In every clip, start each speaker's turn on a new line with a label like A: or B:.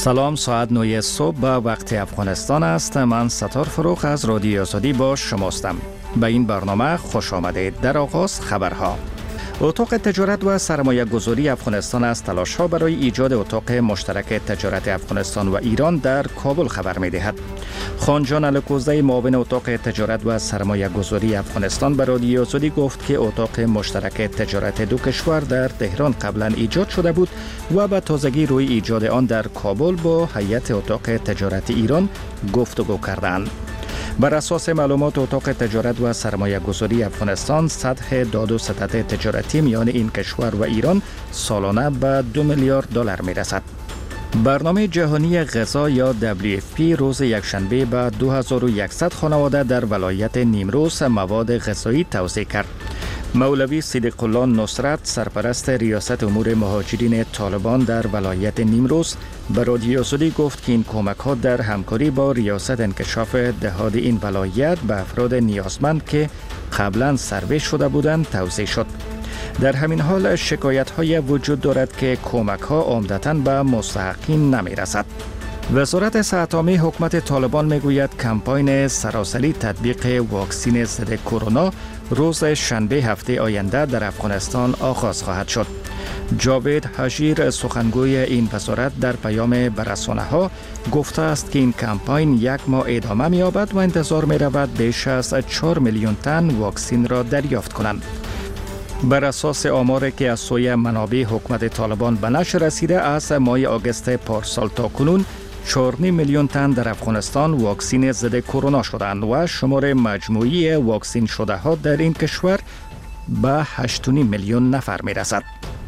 A: سلام، ساعت 9 صبح به وقت افغانستان است. من ستار فروغ از رادیو آزادی با شماستم. به این برنامه خوش آمدید. در آغاز خبرها. اتاق تجارت و سرمایه گذاری افغانستان از تلاش ها برای ایجاد اتاق مشترک تجارت افغانستان و ایران در کابل خبر می دهد. خانجان الکوزی معاون اتاق تجارت و سرمایه گذاری افغانستان به رادیو آزادی گفت که اتاق مشترک تجارت دو کشور در تهران قبلا ایجاد شده بود و به تازگی روی ایجاد آن در کابل با هیئت اتاق تجارت ایران گفتگو کردند. بر اساس معلومات اتاق تجارت و سرمایه گذاری افغانستان، سطح داد و ستد تجارتی میان این کشور و ایران سالانه به 2 میلیارد دلار می رسد. برنامه جهانی غذا یا WFP روز یکشنبه به 2100 خانواده در ولایت نیمروز مواد غذایی توزیع کرد. مولوی صدیق الله نصرت، سرپرست ریاست امور مهاجرین طالبان در ولایت نیمروز، به رادیو آزادی گفت که این کمک ها در همکاری با ریاست انکشاف دهات این ولایت به افراد نیازمند که قبلا سروی شده بودند توزیع شد. در همین حال شکایت های وجود دارد که کمک ها عمدتاً به مستحقین نمی رسد. وزارت صحت عامه حکومت طالبان میگوید کمپاین سراسری تطبیق واکسین ضد کرونا روز شنبه هفته آینده در افغانستان آغاز خواهد شد. جاوید حجیر، سخنگوی این وزارت، در پیام به رسانه‌ها گفته است که این کمپاین یک ماه ادامه می‌یابد و انتظار می‌رود بیش از 4 میلیون تن واکسین را دریافت کنند. بر اساس آماری که از سوی منابع حکومت طالبان به نشر رسیده، از ماه آگوست پارسال تا کنون 4 میلیون تن در افغانستان واکسین ضد کرونا شدند و شمار مجموعی واکسین شده ها در این کشور به 8.5 میلیون نفر می رسد.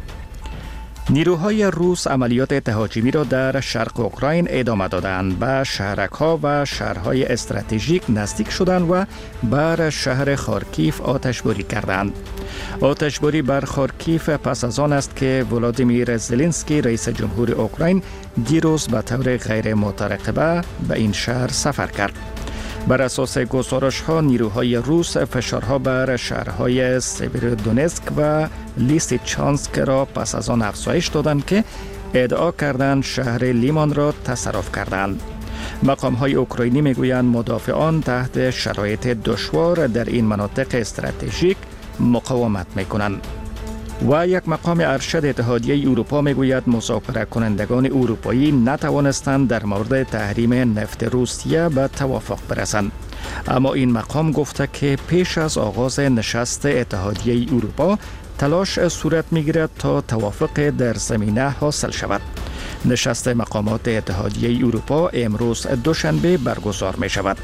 A: نیروهای روس عملیات تهاجمی را در شرق اوکراین ادامه دادند. به شهرک‌ها و شهرهای استراتژیک نزدیک شدند و بر شهر خارکیف آتشباری کردند. آتشباری بر خارکیف پس از آن است که ولادیمیر زلنسکی رئیس جمهور اوکراین دیروز به طور غیر مترقبه به این شهر سفر کرد. بر اساس گزارش ها، نیروهای روس فشارها بر شهرهای سیویرودونسک و لیسیچانسک را پس از آن افزایش دادند که ادعا کردند شهر لیمان را تصرف کردند. مقام های اوکراینی میگویند مدافعان تحت شرایط دشوار در این مناطق استراتژیک مقاومت میکنند. و یک مقام ارشد اتحادیه اروپا میگوید مذاکره کنندگان اروپایی نتوانستند در مورد تحریم نفت روسیه به توافق برسند. اما این مقام گفته که پیش از آغاز نشست اتحادیه اروپا تلاش صورت میگیرد تا توافق در زمینه حاصل شود. نشست مقامات اتحادیه اروپا امروز دوشنبه برگزار می شود.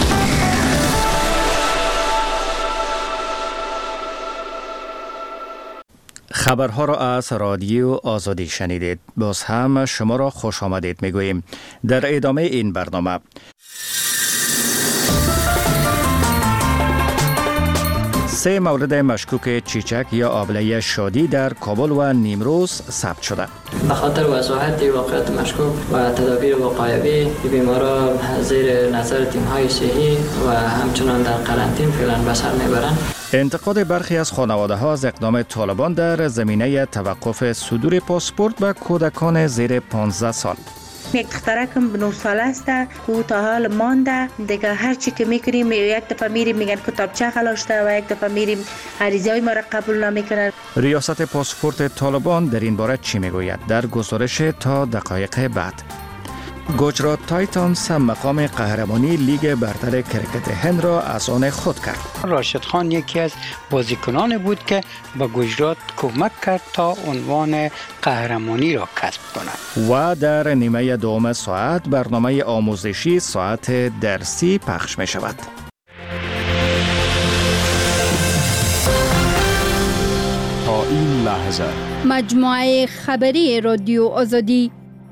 A: خبرها را از رادیو آزادی شنیدید. باز هم شما را خوش آمدید میگوییم. در ادامه این برنامه، سه مورد مشکوک چیچک یا آبله شادی در کابل و نیمروز ثبت شده.
B: به خاطر وضاحت واقعیت مشکوک و تدابیر وقایوی، بیمارا زیر نظر تیم‌های صحی و همچنان در قرنطین فعلا به سر میبرند.
A: انتقاد برخی از خانواده ها از اقدام طالبان در زمینه توقف صدور پاسپورت به کودکان زیر 15 سال.
C: یک دخترکم به 9 ساله است که تا حال مانده دیگه. هر چی که میکنیم یک دفعه میریم میگن کتابچه خلاشته و یک دفعه میریم عریضه‌های ما را قبول نمیکنن.
A: ریاست پاسپورت طالبان در این باره چی میگوید؟ در گزارش تا دقایق بعد. گجرات تایتانز مقام قهرمانی لیگ برتر کرکت هند را از آن خود کرد.
D: راشد خان یکی از بازیکنان بود که به گجرات کمک کرد تا عنوان قهرمانی را کسب کند.
A: و در نیمه دوم ساعت برنامه آموزشی ساعت درسی پخش می شود.
E: تا این لحظه
F: مجموعه خبری رادیو آزادی.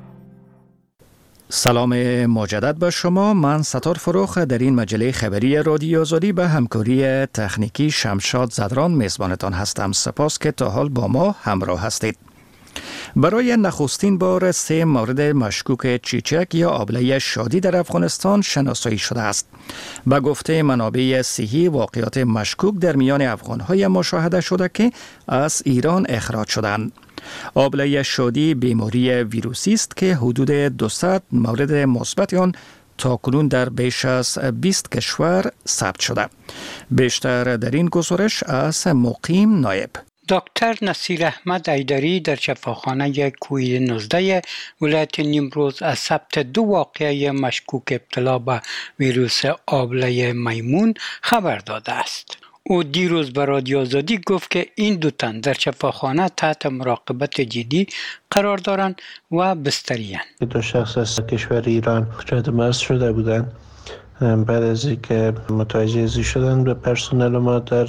A: سلام مجدد به شما. من ستار فروغ در این مجله خبری رادیو آزادی به همکاری تکنیکی شمشاد زدران میزبانتان هستم. سپاس که تا حال با ما همراه هستید. برای نخستین بار 3 مورد مشکوک چیچک یا آبله شادی در افغانستان شناسایی شده است. به گفته منابع صحی، واقعات مشکوک در میان افغان‌های مشاهده شده که از ایران اخراج شدند. آبله شادی بیماری ویروسی است که حدود 200 مورد مثبت آن تاکنون در بیش از 20 کشور ثبت شده. بیشتر در این گزارش از مقیم نایب.
D: دکتر نصیر احمد ایدری در شفاخانه کووید 19 ولایت نیمروز از ثبت 2 واقعه مشکوک ابتلا به ویروس آبله میمون خبر داده است. او دیروز به رادیو آزادی گفت که این 2 تن در شفاخانه تحت مراقبت جدی قرار دارند و بستری اند.
G: 2 شخص از کشور ایران رد مرز شده بودند. بعد از اینکه متوجه شدن به پرسنل ما در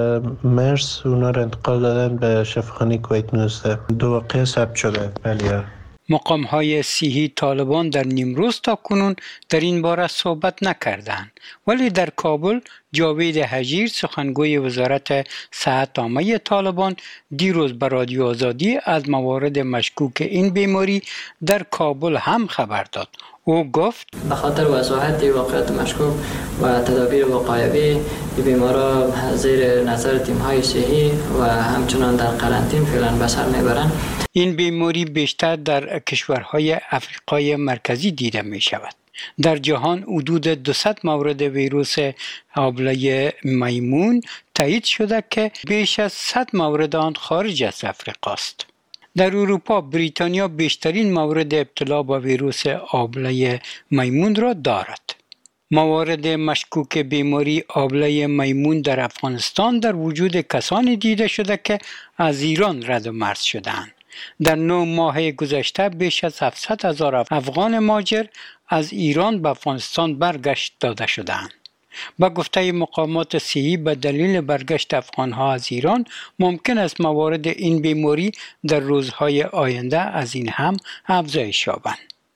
G: مرز، اونا را انتقال دادن به شفاخانه کووید 19. 2 واقعه ثبت شده. بله.
D: مقام‌های صحی طالبان در نیمروز تا کنون در این باره صحبت نکردند، ولی در کابل جاوید حجیر سخنگوی وزارت صحت عامه طالبان دیروز به رادیو آزادی از موارد مشکوک این بیماری در کابل هم خبر داد. او گفت
B: به خاطر وضاحت واقعات مشکوک و تدابیر وقایوی بیمارا زیر نظر تیم‌های صحی و همچنان در قرنطینه فعلا به سر میبرند.
D: این بیماری بیشتر در کشورهای افریقای مرکزی دیده می شود. در جهان حدود 200 مورد ویروس آبله میمون تایید شده که بیش از 100 مورد آن خارج از افریقا است. در اروپا بریتانیا بیشترین مورد ابتلا با ویروس آبله میمون را دارد. موارد مشکوک بیماری آبله میمون در افغانستان در وجود کسانی دیده شده که از ایران رد و مرز شدند. در 9 ماه گذشته بیش از 700,000 افغان مهاجر از ایران به افغانستان برگشت داده شدند. با گفته مقامات صحی به دلیل برگشت افغانها از ایران ممکن است موارد این بیماری در روزهای آینده از این هم افزایش یابند.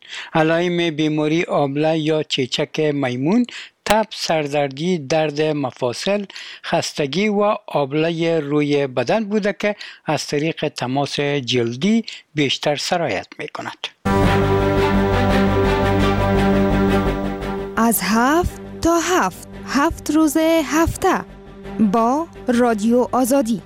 D: علائم بیماری آبله یا چیچک میمون تب، سردردی، درد مفاصل، خستگی و آبله روی بدن بوده که از طریق تماس جلدی بیشتر سرایت می کند.
H: از 7 تا 7 روز هفته با رادیو آزادی.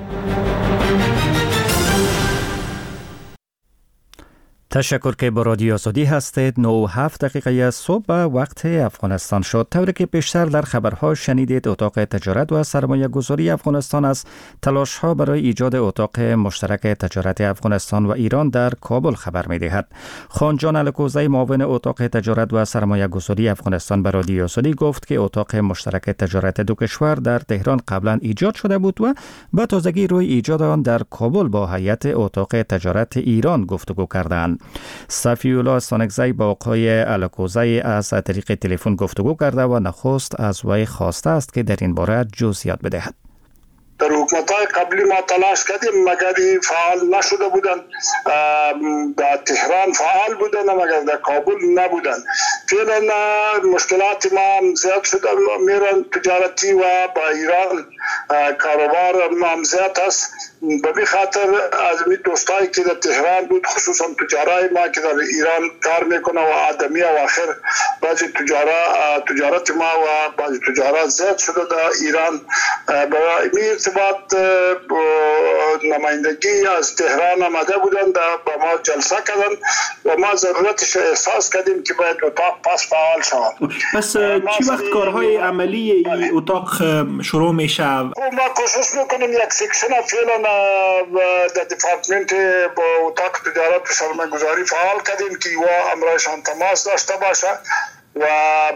A: تشکر که با رادیو آزادی هستید. 9:07 صبح وقت افغانستان شد. طوری که بیشتر در خبرها شنیدید، اتاق تجارت و سرمایه گذاری افغانستان از تلاش ها برای ایجاد اتاق مشترک تجارت افغانستان و ایران در کابل خبر می دهد. خانجان الکوزی، معاون اتاق تجارت و سرمایه گذاری افغانستان، به رادیو آزادی گفت که اتاق مشترک تجارت 2 کشور در تهران قبلا ایجاد شده بود و به تازگی روی ایجاد آن در کابل با هیئت اتاق تجارت ایران گفتگو کردند. صفی‌الله سانکزی با آقای الکوزی از طریق تلفن گفتگو کرده و نخست از وی خواسته است که در این باره جزئیات بدهد.
I: در حکومت‌های قبلی ما تلاش کردیم مگر فعال نشده بودن. در تهران فعال بودن مگر در کابل نبودن. فعلا مشکلات ما زیاد شده، میرن تجارتی و با ایران کاروبار ما زیاد است. به خاطر از می دوستایی که در تهران بود، خصوصا تجارای ما که در ایران کار میکنه و آدمی و آخر بعضی تجارت ما و بعضی تجارت زیاد شده در ایران. برای این ارتباط نمایندگی از تهران آمده بودن، با ما جلسه کردن و ما ضرورتش احساس کردیم که باید اتاق پس فعال شود.
J: پس چی وقت کارهای عملی این اتاق شروع میشه؟
I: ما کوشش میکنیم یک سیکشن فعلا در دیپارتمنت با اتاق تجارت و سرمایه گذاری فعال کردیم که و امرایشان تماس داشته باشه و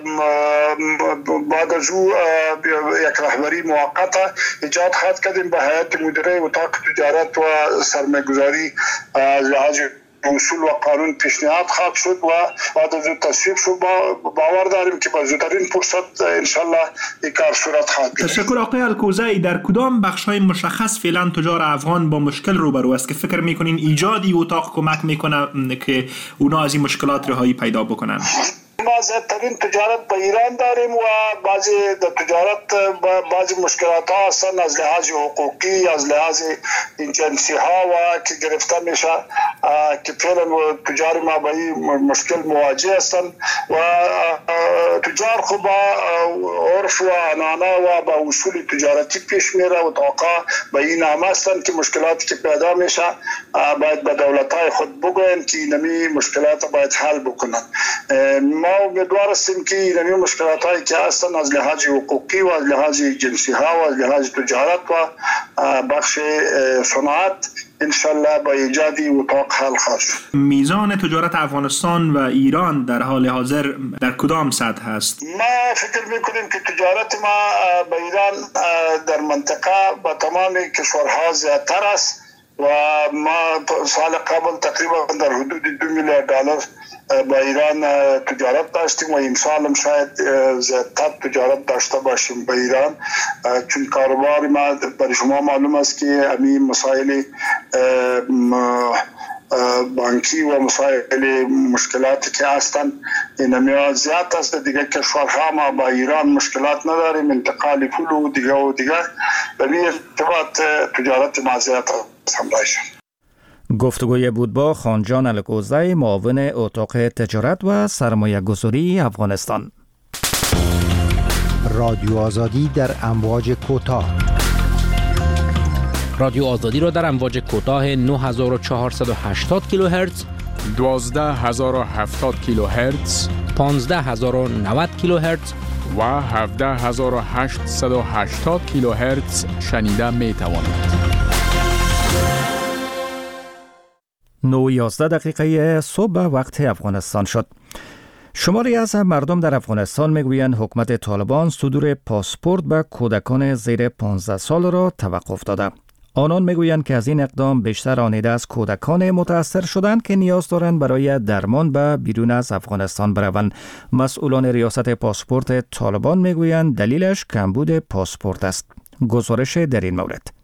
I: بعد از او یک رهبری موقت ایجاد خواهد کردیم به هیئت مدیره اتاق تجارت و سرمایه گذاری. لحاظ اصول و قانون پیشنهاد خواهد شد و بعد از اون تصویب شد. باور داریم که با زودترین فرصت انشالله این کار صورت خواهد گرفت.
J: تشکر آقای الکوزی. در کدام بخش‌های مشخص فعلا تجار افغان با مشکل روبرو است که فکر می‌کنین ایجادی اتاق کمک میکنه که اونا از این مشکلات رهایی پیدا بکنن؟
I: ما زیادترین تجارت به ایران داریم و بعضی بعضی مشکلات ها هستند از لحاظ حقوقی، از لحاظ جنسی ها و که گرفته میشه که فعلا تجار ما با این مشکل مواجه هستند و تجار خب با عرف و عنعنه و با اصول تجارتی پیش میره و توقع به این هم هستند که مشکلاتی که پیدا میشه باید به دولت های خود بگوین که اینمی مشکلات باید حل بکنن. ما امیدوار هستیم که اینمی مشکلات هایی که هستند از لحاظ حقوقی و از لحاظ جنسی ها و از لحاظ تجارت و بخش صنعت انشالله با ایجادی اتاق حل خواهد شد.
J: میزان تجارت افغانستان و ایران در حال حاضر در کدام سطح است؟
I: ما فکر میکنیم که تجارت ما با ایران در منطقه با تمام کشورها زیادتر است و ما سال قبل تقریبا در حدود 2 میلیارد دلار با ایران تجارت داشتیم و این سال هم شاید زیادتر تجارت داشته باشیم با ایران، چون کاروبار ما برای شما معلوم است که همین مسائل بانکی و مسائل مشکلاتی که هستند اینمی زیاد است. دیگه کشورها ما با ایران مشکلات نداریم، انتقال پول و دیگه به این ارتباط تجارت ما زیاد هم داشتیم.
A: گفتگوی بود با خانجان الکوزی، معاون اتاق تجارت و سرمایه گذاری افغانستان.
K: رادیو آزادی در امواج کوتاه.
L: رادیو آزادی را در امواج کوتاه 9480 کیلوهرتز،
E: 12070 کیلوهرتز،
L: 15090 کیلوهرتز
E: و 17880 کیلوهرتز شنیده می توانید.
A: 9:11 صبح وقت افغانستان شد. شماری از مردم در افغانستان میگویند حکومت طالبان صدور پاسپورت به کودکان زیر 15 سال را توقف داده. آنان میگویند که از این اقدام بیشتر آنیده از کودکان متاثر شدند که نیاز دارند برای درمان به بیرون از افغانستان بروند. مسئولان ریاست پاسپورت طالبان میگویند دلیلش کمبود پاسپورت است. گزارش در این مورد.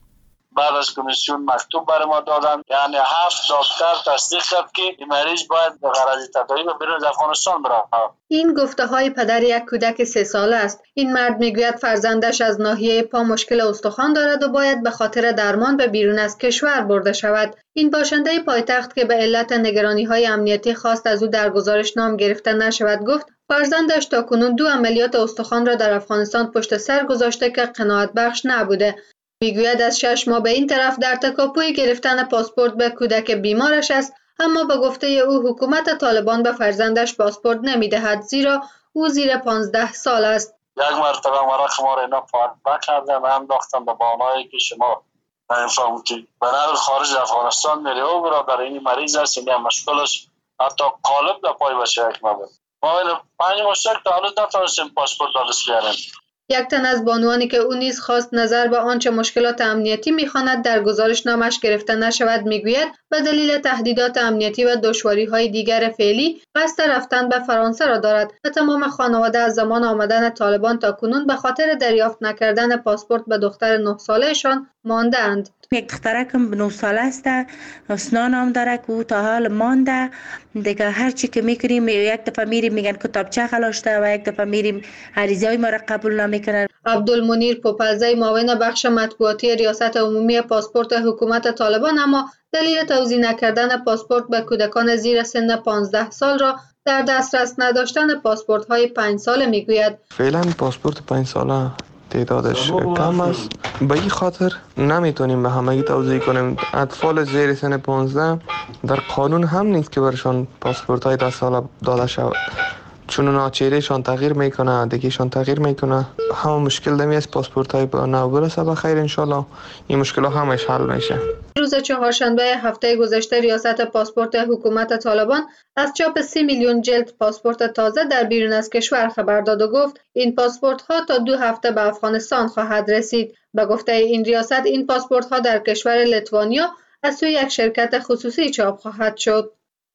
M: بعد از کمیسیون مکتوب برای ما دادن، یعنی 7 دکتر تصدیق کرد که این مریض باید به غرض تداوی به بیرون از افغانستان بره.
N: این گفته های پدر یک کودک 3 ساله است. این مرد میگوید فرزندش از ناحیه پا مشکل استخوان دارد و باید به خاطر درمان به بیرون از کشور برده شود. این باشنده پایتخت که به علت نگرانی های امنیتی خواست از او در گزارش نام گرفته نشود گفت فرزندش تاکنون 2 عملیات استخوان را در افغانستان پشت سر گذاشته که قناعت بخش نبوده. میگوید از 6 ماه به این طرف در تکاپوی گرفتن پاسپورت به کودک بیمارش است، اما به گفته او حکومت طالبان به فرزندش پاسپورت نمیدهد زیرا او زیر 15 سال است.
M: یک مرتبه ورق ما را اینا پاک کردن، هم داختن به بانایی که شما نمیفهمید که به نظر خارج افغانستان میره و برادر این مریض است، این مشکلش حتی قالب در پای بشه یک مبود. ما این 5 مشترک تا هنوز نتونستیم پاسپورت دارست بیاریم.
N: یک تن از بانوانی که او نیز خواست نظر به آنچه مشکلات امنیتی می‌خواند در گزارش نامش گرفته نشود میگوید به دلیل تهدیدات امنیتی و دشواری‌های دیگر فعلی قصد رفتن به فرانسه را دارد و تمام خانواده از زمان آمدن طالبان تا کنون به خاطر دریافت نکردن پاسپورت به دختر 9 ساله‌شان مانده‌اند.
C: یک دخترکم 9 ساله است، اسنان هم داره که او تا حال مانده. دیگه هر چی که میکنیم یک دفعه میریم میگن کتابچه خلاشته و یک دفعه میریم عریضه‌های ما را قبول نمیکنن.
N: عبدالمنیر پوپلزی معاون بخش مطبوعاتی ریاست عمومی پاسپورت حکومت طالبان اما دلیل توزیع نکردن پاسپورت به کودکان زیر سن 15 سال را در دسترس نداشتن پاسپورت‌های 5 ساله میگوید.
O: فعلا پاسپورت 5 ساله تعدادش کم است، به این خاطر نمیتونیم به همگی توزیع کنیم. اطفال زیر سن 15 در قانون هم نیست که برشان پاسپورت های 10 ساله داده شود، چون اونا چهرهشان تغییر میکنه، دیگهشان تغییر میکنه. همه مشکل دمی از پاسپورت های به نو برسه بخیر انشالله این مشکل ها همش حل میشه.
N: روز چهارشنبه هفته گذشته ریاست پاسپورت حکومت طالبان از چاپ 30 میلیون جلد پاسپورت تازه در بیرون از کشور خبر داد و گفت این پاسپورت ها تا 2 هفته به افغانستان خواهد رسید. به گفته این ریاست این پاسپورت ها در کشور لیتوانیا از سوی یک شرکت خصوصی چاپ خواهد شد.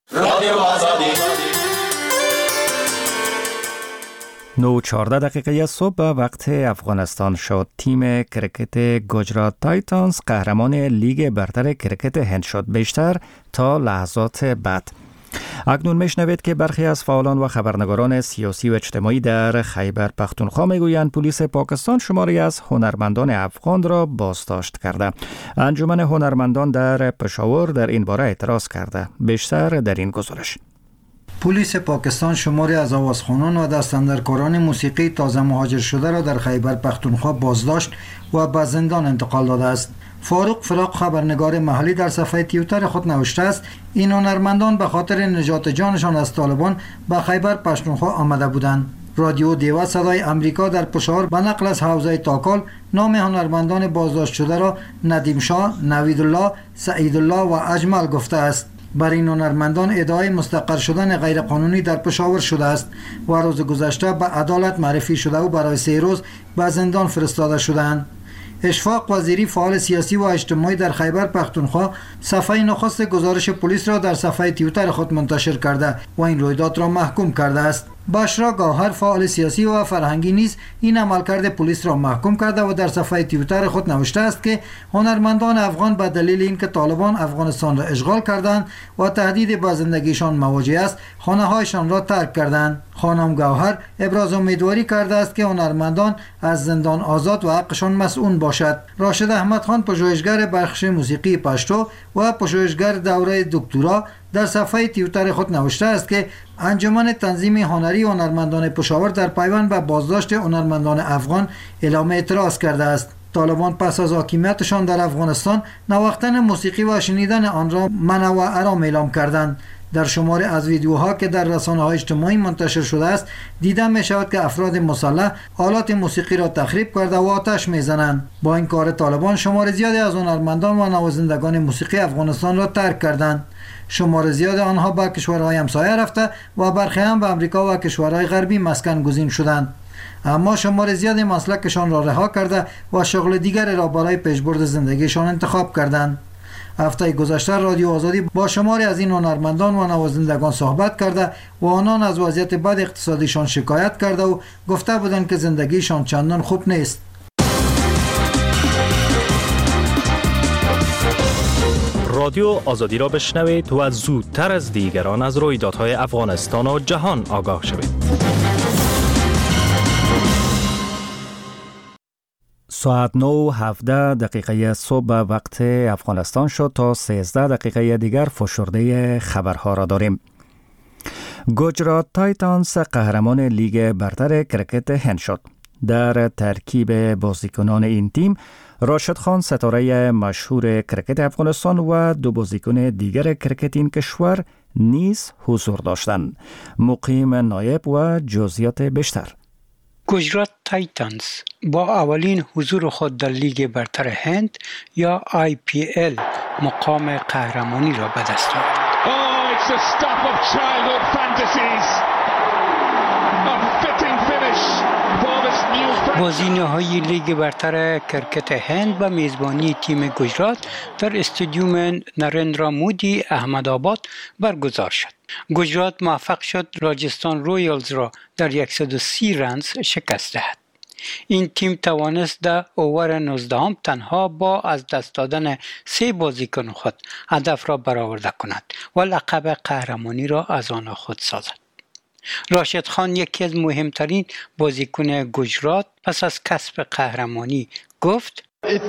A: 9:14 صبح وقت افغانستان شد. تیم کرکت گجرات تایتانز قهرمان لیگ برتر کرکت هند شد. بیشتر تا لحظات بعد اکنون میشنوید که برخی از فعالان و خبرنگاران سیاسی و اجتماعی در خیبر پختونخوا میگویند پلیس پاکستان شماری از هنرمندان افغان را بازداشت کرده. انجمن هنرمندان در پشاور در این باره اعتراض کرده. بیشتر در این گزارش.
P: پلیس پاکستان شماری از آوازخوانان و دستاندرکاران موسیقی تازه مهاجر شده را در خیبر پختونخوا بازداشت و به زندان انتقال داده است. فاروق فراق خبرنگار محلی در صفحه توییتر خود نوشته است این هنرمندان به خاطر نجات جانشان از طالبان به خیبر پختونخوا آمده بودند. رادیو دیوا صدای امریکا در پشاور به نقل از حوزه تاکال نام هنرمندان بازداشت شده را ندیم شاه، نویدالله، سعیدالله و اجمل گفته است. برای این هنرمندان ادعای مستقر شدن غیرقانونی در پشاور شده است و روز گذشته به عدالت معرفی شده و برای 3 روز به زندان فرستاده شدند. اشفاق وزیری فعال سیاسی و اجتماعی در خیبر پختونخوا صفحه نخست گزارش پلیس را در صفحه توییتر خود منتشر کرده و این رویداد را محکوم کرده است. بشرا گوهر فعال سیاسی و فرهنگی نیز این عملکرد پلیس را محکوم کرده و در صفحه توییتر خود نوشته است که هنرمندان افغان به دلیل اینکه طالبان افغانستان را اشغال کردند و تهدید به زندگیشان مواجه است خانه‌هایشان را ترک کردند. خانم گوهر ابراز امیدواری کرده است که هنرمندان از زندان آزاد و حقشان مسئول باشد. راشد احمد خان پژوهشگر بخش موسیقی پشتو و پژوهشگر دوره دکترا در صفحه توییتر خود نوشته است که انجمن تنظیم هنری هنرمندان پشاور در پیوند به بازداشت هنرمندان افغان اعلام اعتراض کرده است. طالبان پس از حاکمیتشان در افغانستان نواختن موسیقی و شنیدن آن را منع و حرام اعلام کردند. در شماری از ویدیوها که در رسانه‌های اجتماعی منتشر شده است دیده می شود که افراد مسلح آلات موسیقی را تخریب کرده و آتش می‌زنند. با این کار طالبان شمار زیادی از هنرمندان و نوازندگان موسیقی افغانستان را ترک کردند. شمار زیاد آنها به کشورهای همسایه رفته و برخی هم به امریکا و کشورهای غربی مسکن گزین شدند. اما شمار زیاد مسلکشان را رها کرده و شغل دیگر را برای پیشبرد زندگیشان انتخاب کردند. هفته گذشته رادیو آزادی با شماری از این هنرمندان و نوازندگان صحبت کرده و آنان از وضعیت بد اقتصادیشان شکایت کرده و گفته بودند که زندگیشان چندان خوب نیست.
L: رادیو آزادی را بشنوید و زودتر از دیگران از رویدادهای افغانستان و جهان آگاه شوید.
A: ساعت 9:17 صبح وقت افغانستان شد. تا 13 دقیقه دیگر فشرده خبرها را داریم. گجرات تایتانز قهرمان لیگ برتر کرکت هند شد. در ترکیب بازیکنان این تیم راشد خان ستاره مشهور کرکت افغانستان و 2 بازیکن دیگر کرکت این کشور نیز حضور داشتند. مقیم نایب و جزئیات بیشتر.
D: گجرات تایتانز با اولین حضور خود در لیگ برتر هند یا IPL مقام قهرمانی را به دست آورد. بازی نهایی لیگ برتر کرکت هند به میزبانی تیم گجرات در استادیوم نریندرا مودی احمدآباد برگزار شد. گجرات موفق شد راجستان رویالز را در 130 رنز شکست دهد. این تیم توانست در اوور 19 تنها با از دست دادن 3 بازیکن خود هدف را برآورده کند و لقب قهرمانی را از آن خود سازد. راشد خان یکی از مهمترین بازیکن گجرات پس از کسب قهرمانی گفت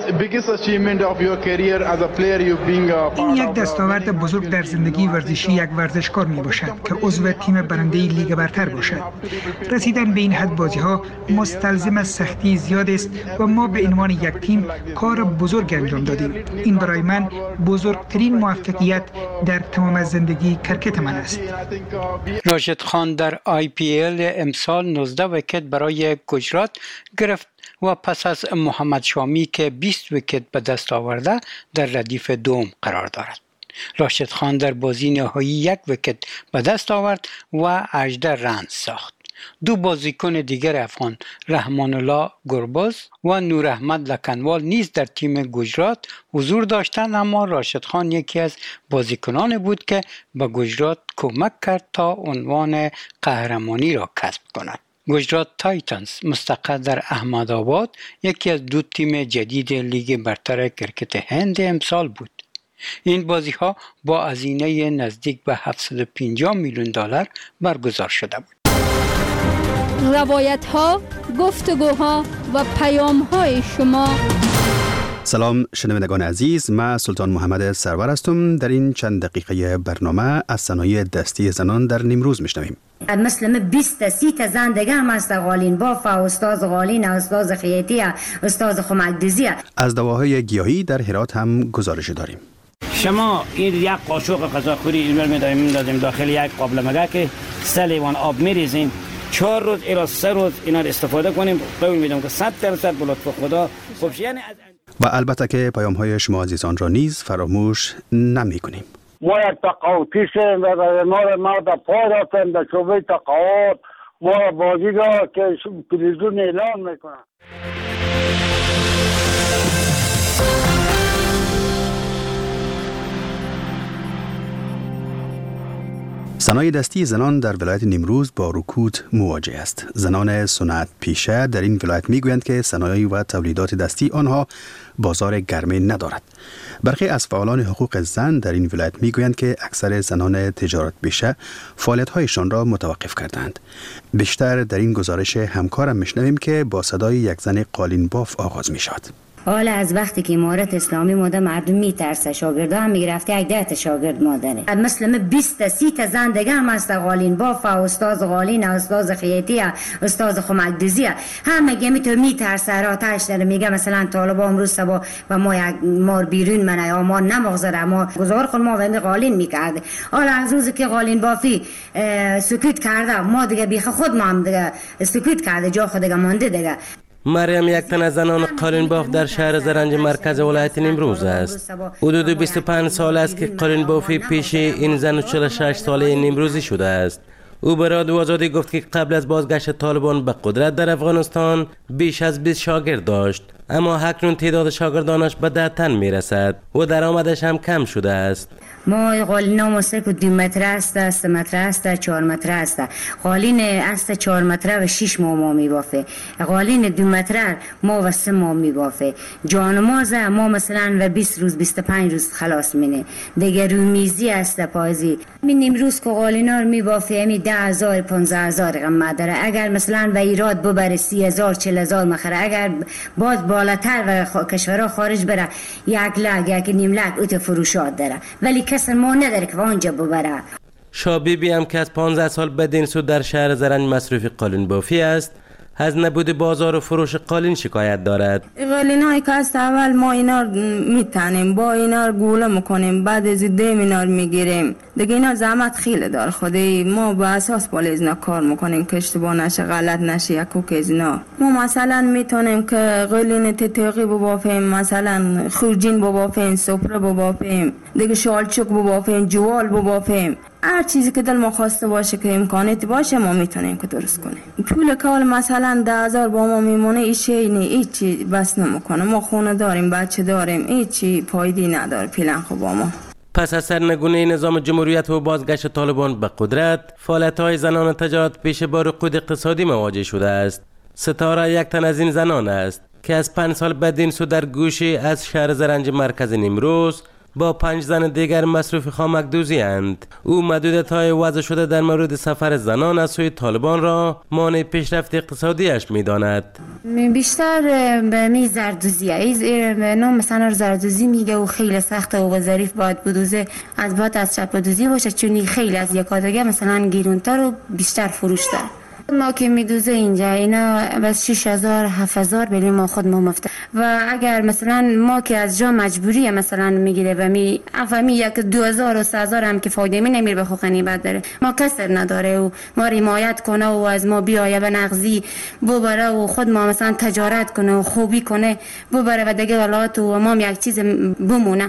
Q: این یک دستاورد بزرگ در زندگی ورزشی یک ورزشکار می باشد که عضو تیم برنده لیگ برتر باشد. رسیدن به این حد بازی ها مستلزم سختی زیاد است و ما به عنوان یک تیم کار بزرگ انجام دادیم. این برای من بزرگترین موفقیت در تمام زندگی کرکت من است.
D: راشد خان در IPL امسال 19 ویکت برای گجرات گرفت و پس از محمد شامی که 20 ویکت به دست آورده در ردیف دوم قرار دارد. راشد خان در بازی نهایی 1 ویکت به دست آورد و 18 رنز ساخت. 2 بازیکن دیگر افغان رحمان الله گرباز و نور احمد لکنوال نیز در تیم گجرات حضور داشتند، اما راشد خان یکی از بازیکنان بود که به گجرات کمک کرد تا عنوان قهرمانی را کسب کند. گجرات تایتانز مستقر در احمدآباد یکی از 2 تیم جدید لیگ برتر کرکت هند امسال بود. این بازی ها با هزینه نزدیک به 750 میلیون دلار برگزار شده بود.
F: روایت ها، گفتگوها و پیام های شما.
R: سلام شنوندگان عزیز، من سلطان محمد سرور هستم. در این چند دقیقه برنامه از صنایع دستی زنان در نیمروز میشنویم.
S: مثل 20-30 تا زن دیگه هم هست، قالین باف، استاد قالین، استاد خیاطی، استاد خمکدوزی.
R: از دواهای گیاهی در هرات هم گزارش داریم.
T: شما این یک قاشق غذاخوری اینور می‌دادیم داخل یک قابل مگه که 3 لیوان آب می‌ریزیم، 4 روز الی 3 روز اینا استفاده کنیم. قول میدم که 100% به لطف خدا خوب. یعنی
R: و البته که پیام‌های شما عزیزان را نیز فراموش نمی‌کنیم.
M: ما یک تقاوتیش ما در پای رفتن در شعبه تقاوت ما بازی را که تلویزیون اعلان میکنن.
R: صنایع دستی زنان در ولایت نیمروز با رکود مواجه است. زنان صنعت پیشه در این ولایت میگویند که صنایع و تولیدات دستی آنها بازار گرمی ندارد. برخی از فعالان حقوق زن در این ولایت میگویند که اکثر زنان تجارت پیشه فعالیت‌هایشان را متوقف کردند. بیشتر در این گزارش همکارم میشنویم که با صدای یک زن قالین باف آغاز میشود.
S: حالا از وقتی که امارت اسلامی ماده مردم میترسه، شاگردا هم میگرفته 10 تا شاگرد مادره. مثل 20-30 تا زن دیگه هم هست، قالین باف، استاد قالین، استاد خیاطی، استاد خمکدوزی. همه گمی میترسه را تاش داره میگه مثلا طالبان امروز صبح و ما بیرون منه یا ما نمغزره ما گزار خود ما و قالین میکرده. حالا از روزی که قالین بافی سکوت کرده ما دیگه بیخ خود ما هم دیگه سکوت کرده، جا خود دیگه مانده دیگه.
U: مریم یک تن از زنان قالین باف در شهر زرنج مرکز ولایت نیمروز است. حدود 25 سال است که قالین بافی پیش این زن 46 ساله نیمروزی شده است. او به رادیو آزادی گفت که قبل از بازگشت طالبان به قدرت در افغانستان بیش از 20 شاگرد داشت، اما اکنون تعداد شاگردانش به 10 تن میرسد و درآمدش هم کم شده است.
S: ما قالین ما که 2 متر است، 3 متر است، 4 متر است. قالین است 4 متر و 6 ماه ما میبافه. قالین 2 متر ما و 3 ماه میبافه. جانماز ما مثلا و 20 روز 25 روز خلاص مینه. دیگه رومیزی است پایزی. من امروز که قالینا رو میبافه می 10,000 15,000 قیمت داره. اگر مثلا و ایراد ببره 30,000 40,000 مخره. اگر باز بالاتر و کشورها خارج بره 1 لک 1.5 لک اوت فروشات داره. ولی کس ما نداره که آنجا ببره.
U: شابیبی هم که از 15 سال بدین سود در شهر زرنج مصروف قالین بافی است، از نبود بازار و فروش قالین شکایت دارد.
V: قالین هایی که از اول ما اینا میتنیم، با اینا گوله میکنیم، بعد از دیم اینا میگیریم دیگه. اینا زحمت خیلی دار خودی، ما با اساس بالا اینا کار میکنیم که اشتباه نشه، غلط نشه یکو که اینا. ما مثلا میتونیم که قالین تتقی ببافیم، مثلا خورجین ببافیم، سپره ببافیم، دیگه شالچوک ببافیم، جوال ببافیم. هر چیزی که دل ما خواسته باشه که امکانیت باشه ما میتونیم که درست کنیم. پول کال مثلا 10,000 با ما میمونه، هیچی بس نمیکنه. ما خونه داریم، بچه داریم، هیچی پایدی نداره پلن خوب با ما.
U: پس از سرنگونی نظام جمهوریت و بازگشت طالبان به قدرت، فعالیت‌های زنان تجارت پیشه با رکود اقتصادی مواجه شده است. ستاره یک تن از این زنان است که از 5 سال بدین سو در گوشه از شهر زرنج مرکز نیمروز با 5 زن دیگر مصروف خامکدوزی اند. او محدودیت‌های وضع شده در مورد سفر زنان از سوی طالبان را مانع پیشرفت اقتصادیش می‌داند.
S: بیشتر به می زردوزیه نام مثلا زردوزی میگه و خیلی سخته و ظریف باید بدوزه، از بعد از چپ بدوزی باشه، چون خیلی از یکا دیگه مثلا گیرونتر و بیشتر فروشتر. ما که میدوزه اینجا اینا بس 6,000 7,000 بلی ما خود ما مفته. و اگر مثلا ما که از جا مجبوریه مثلا میگیره و می افهمی یک 2,000 و 3,000 هم که فایده می نمیره به خوخنی بد داره، ما کسر نداره و ما حمایت کنه و از ما بیایه به نغزی ببره و خود ما مثلا تجارت کنه و خوبی کنه ببره و دیگه ولات و ما یک چیز بمونه.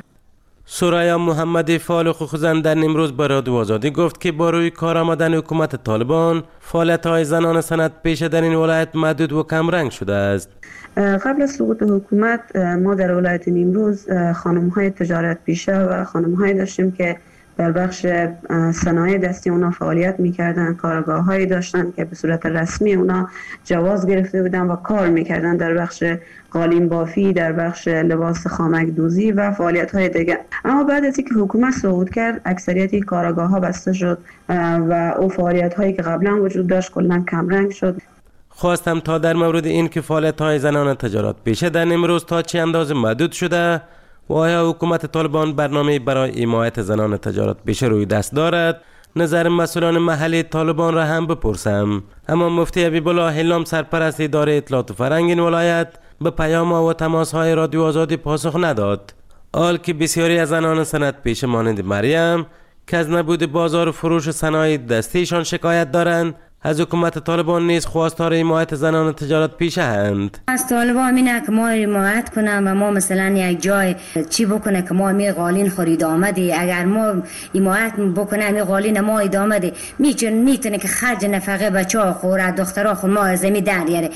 U: سرایا محمدی فعال حقوق زن در نیمروز به رادیو آزادی گفت که با روی کار آمدن حکومت طالبان فعالیت‌های زنان صنعت پیشه در این ولایت محدود و کم رنگ شده است.
W: قبل از سقوط حکومت ما در ولایت نیمروز خانم‌های تجارت پیشه و خانم‌هایی داشتیم که
B: در بخش صنایع دستی اونا فعالیت میکردن، کارگاه‌هایی داشتن که به صورت رسمی اونا جواز گرفته بودن و کار میکردن در بخش قالین بافی، در بخش لباس خامک دوزی و فعالیت‌های دیگه. اما بعد از اینکه حکومت سقوط کرد اکثریت کارگاه‌ها بسته شد و او فعالیت‌هایی که قبلا وجود داشت کلاً کمرنگ شد.
U: خواستم تا در مورد این که فعالیت‌های زنان تجارت پیشه در امروز تا چه اندازه محدود شده و آیا حکومت طالبان برنامه برای حمایت زنان تجارت پیشه روی دست دارد، نظر مسئولان محلی طالبان را هم بپرسم. اما مفتی حبیبالله هلام سرپرست اداره اطلاعات و فرهنگ این ولایت به پیام و تماس‌های رادیو آزادی پاسخ نداد. حال که بسیاری از زنان صنعت پیشه مانند مریم که از نبود بازار فروش صنایع دستیشان شکایت دارند، از حکومت طالبان نیز خواستار حمایت زنان تجارت پیشه هستند.
S: از طالبان اینه که ما حمایت کنم و ما مثلا یک جای چی بکنه که ما می قالین خرید آمده، اگر ما حمایت بکنه می قالین ما ادامه میتونه که خرج نفقه بچه‌ها خوره دخترها خود ما از زمین در بیاره.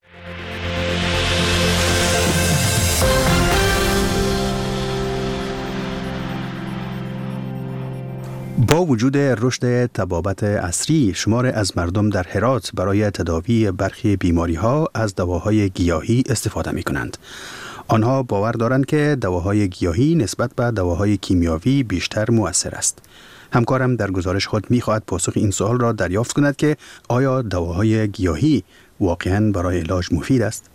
R: با وجود رشد طبابت عصری، شمار از مردم در هرات برای تداوی برخی بیماری‌ها از دواهای گیاهی استفاده می‌کنند. آنها باور دارند که دواهای گیاهی نسبت به دواهای کیمیاوی بیشتر مؤثر است. همکارم در گزارش خود می‌خواهد پاسخ این سوال را دریافت کند که آیا دواهای گیاهی واقعاً برای علاج مفید است؟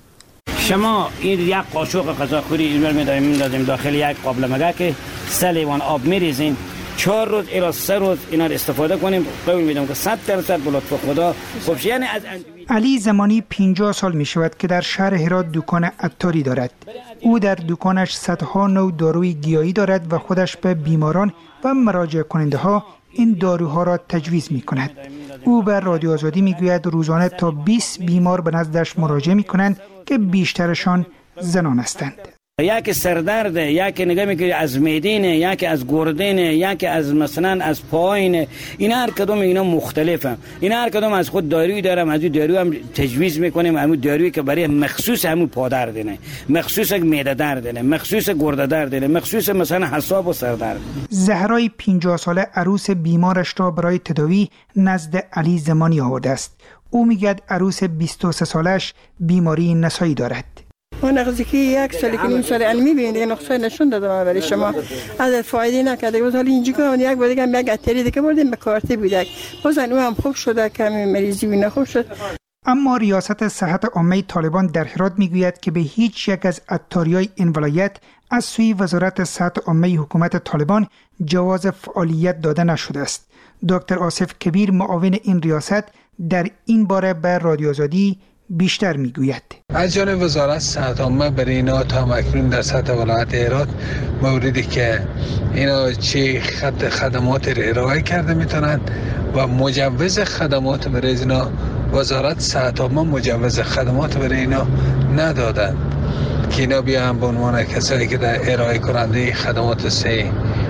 T: شما این یک قاشق غذاخوری اینور می‌دادیم داخل یک قابل مگه که 3 لیوان آب می‌ریزین، 4 روز الی 3 روز اینا رو استفاده کنیم. قول میدم که 100% به لطف خدا خوب. یعنی از
Q: علی زمانی 50 سال می شود که در شهر هرات دکان عطاری دارد. او در دکانش صدها نوع داروی گیاهی دارد و خودش به بیماران و مراجع کننده ها این داروها را تجویز می کند. او به رادیو آزادی می گوید روزانه تا 20 بیمار به نزدش مراجعه می کنند که بیشترشان زنان هستند.
T: یکی سردرد، یکی نگاه میکنی از میدینه، یکی از گردنه، یکی از مثلا از پایینه. اینا هر کدوم اینا مختلفه. اینا هر کدوم از خود دارویی دارم، از این دارو هم تجویز میکنیم، همون دارویی که برای مخصوص همون پادردنه، مخصوص معده دردنه، مخصوص گرده دردنه، مخصوص مثلا حساب و سردرد.
Q: زهرای 50 ساله عروس بیمارش را برای تداوی نزد علی زمانی آورده است. او میگه عروس 23 سالش بیماری نسایی دارد.
G: اون نقضی یک سالی که نیم سال علمی بینده نقصه نشون دادم برای شما از فایده نکرده. باز حالا اینجا که یک بار دیگه یک اتری دیگه بردیم به کارتی بودک بازن او هم خوب شده، کمی مریضی بینه خوب شد.
Q: اما ریاست صحت عامه طالبان در هرات میگوید که به هیچ یک از عطاریای این ولایت از سوی وزارت صحت عامه حکومت طالبان جواز فعالیت داده نشده است. دکتر آصف کبیر معاون این ریاست در این باره به رادیو آزادی بیشتر میگوید.
W: از جانب وزارت صحت عامه برای اینا تا مکنون در سطح ولایت هرات موردی که اینا چه خدمات را ارائه کرده میتونند و مجوز خدمات برای اینا وزارت صحت عامه مجوز خدمات برای اینا ندادند که اینا بیان به عنوان کسایی که در ارائه کننده خدمات صحی.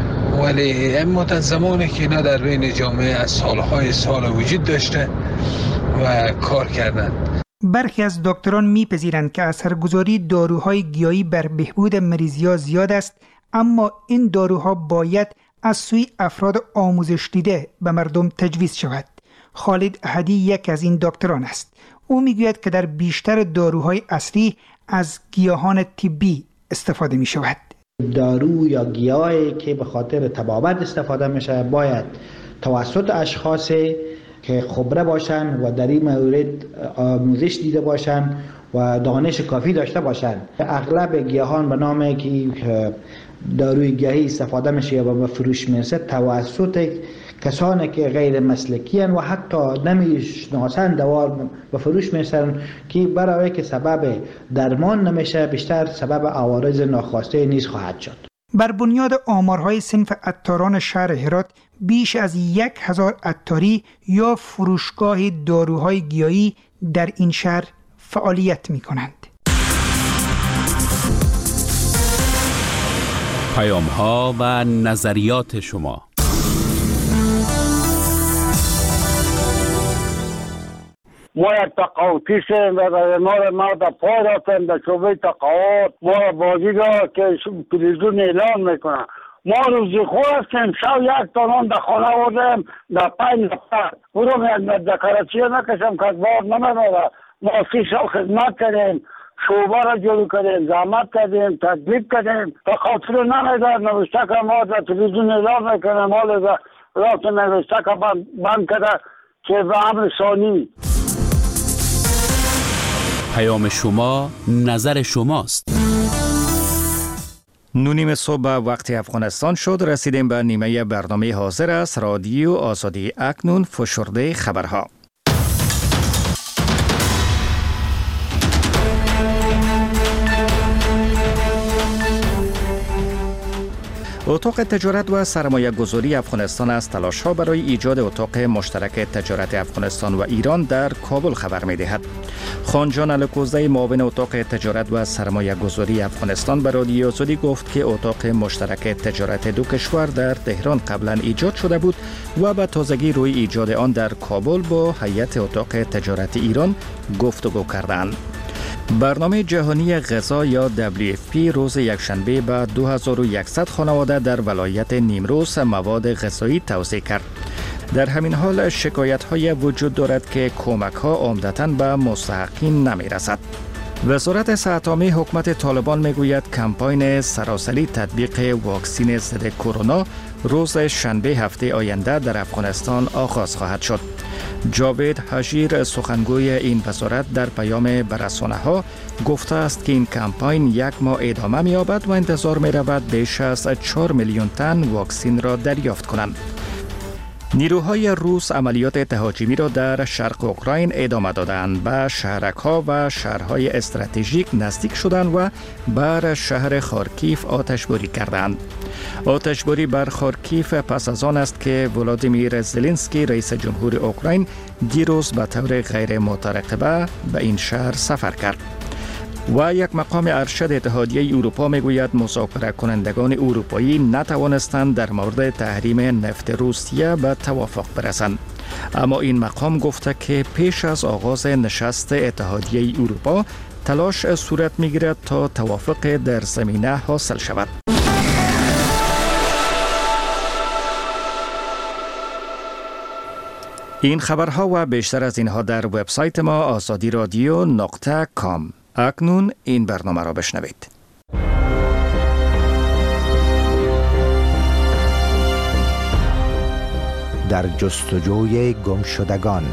W: ولی اما زمانی که اینا در بین جامعه از سالهای سال وجود داشته و کار کردند.
Q: برخی از دکتران میپذیرند که اثرگذاری داروهای گیاهی بر بهبود مریضی‌ها زیاد است، اما این داروها باید از سوی افراد آموزش دیده به مردم تجویز شود. خالد احدی یک از این دکتران است. او میگوید که در بیشتر داروهای اصلی از گیاهان طبی استفاده می شود.
X: دارو یا گیاهی که به خاطر طبابت استفاده میشه باید توسط اشخاصی که خبره باشن و در این مورد آموزش دیده باشن و دانش کافی داشته باشن. اغلب گیاهان به نام که داروی گیاهی استفاده میشه و به فروش میرسه توسط کسانی که غیر مسلکی هستند و حتی نمیشناسند دوا به فروش میرسن که برای که سبب درمان نمیشه بیشتر سبب عوارض ناخواسته نیز خواهد شد.
Q: بر بنیاد آمارهای صنف عطاران شهر هرات بیش از 1000 عطاری یا فروشگاه داروهای گیاهی در این شهر فعالیت می کنند.
E: پیام‌ها و نظریات شما.
M: ما یک تقاوتیشیم و ما در پای رفتیم در شعبه تقاوت ما بازی را که تلویزیون اعلان میکنن
H: ما روزی خور هستیم. شب یک تانان در خانه آوردیم در 5 نفر برو دکارچی نکشم که بار نمیداره. ما 3 سال خدمت کردیم، شعبه را جلو کردیم، زحمت کردیم، تدبیر کردیم. تا خاطر نمیدار نوشته که ما در تلویزیون اعلام میکنیم حال در رات نوشته که بند کرده که به امر ثانی.
I: پیام شما، نظر شماست.
A: 9 صبح وقت افغانستان شد. رسیدیم به نیمه برنامه حاضر است رادیو آزادی. اکنون فشرده خبرها. اتاق تجارت و سرمایه گذاری افغانستان از تلاش ها برای ایجاد اتاق مشترک تجارت افغانستان و ایران در کابل خبر می دهد. خانجان الکوزی معاون اتاق تجارت و سرمایه گذاری افغانستان به رادیو آزادی گفت که اتاق مشترک تجارت دو کشور در تهران قبلا ایجاد شده بود و به تازگی روی ایجاد آن در کابل با هیئت اتاق تجارت ایران گفتگو کردند. برنامه جهانی غذا یا WFP روز یکشنبه به 2100 خانواده در ولایت نیمروز مواد غذایی توزیع کرد. در همین حال شکایت‌های وجود دارد که کمک‌ها عمدتاً به مستحقین نمی‌رسد. وزارت صحت عامه حکومت طالبان میگوید کمپاین سراسری تطبیق واکسن ضد کرونا روز شنبه هفته آینده در افغانستان آغاز خواهد شد. جاوید حجیر سخنگوی این وزارت در پیام به رسانه‌ها گفته است که این کمپاین 1 ماه ادامه می‌یابد و انتظار می‌رود بیش از 4 میلیون تن واکسن را دریافت کنند. نیروهای روس عملیات تهاجمی را در شرق اوکراین ادامه دادند. به شهرک‌ها و شهرهای استراتژیک نزدیک شدند و بر شهر خارکیف آتشباری کردند. آتشباری بر خارکیف پس از آن است که ولادیمیر زلنسکی رئیس جمهور اوکراین دیروز به طور غیر مترقبه به این شهر سفر کرد. و یک مقام ارشد اتحادیه اروپا میگوید مذاکره کنندگان اروپایی نتوانستند در مورد تحریم نفت روسیه به توافق برسند. اما این مقام گفته که پیش از آغاز نشست اتحادیه اروپا تلاش صورت میگیرد تا توافق در زمینه حاصل شود. این خبرها و بیشتر از اینها در وبسایت ما azadiradyo.com. اکنون این برنامه را بشنوید.
J: در جستجوی گمشدگان.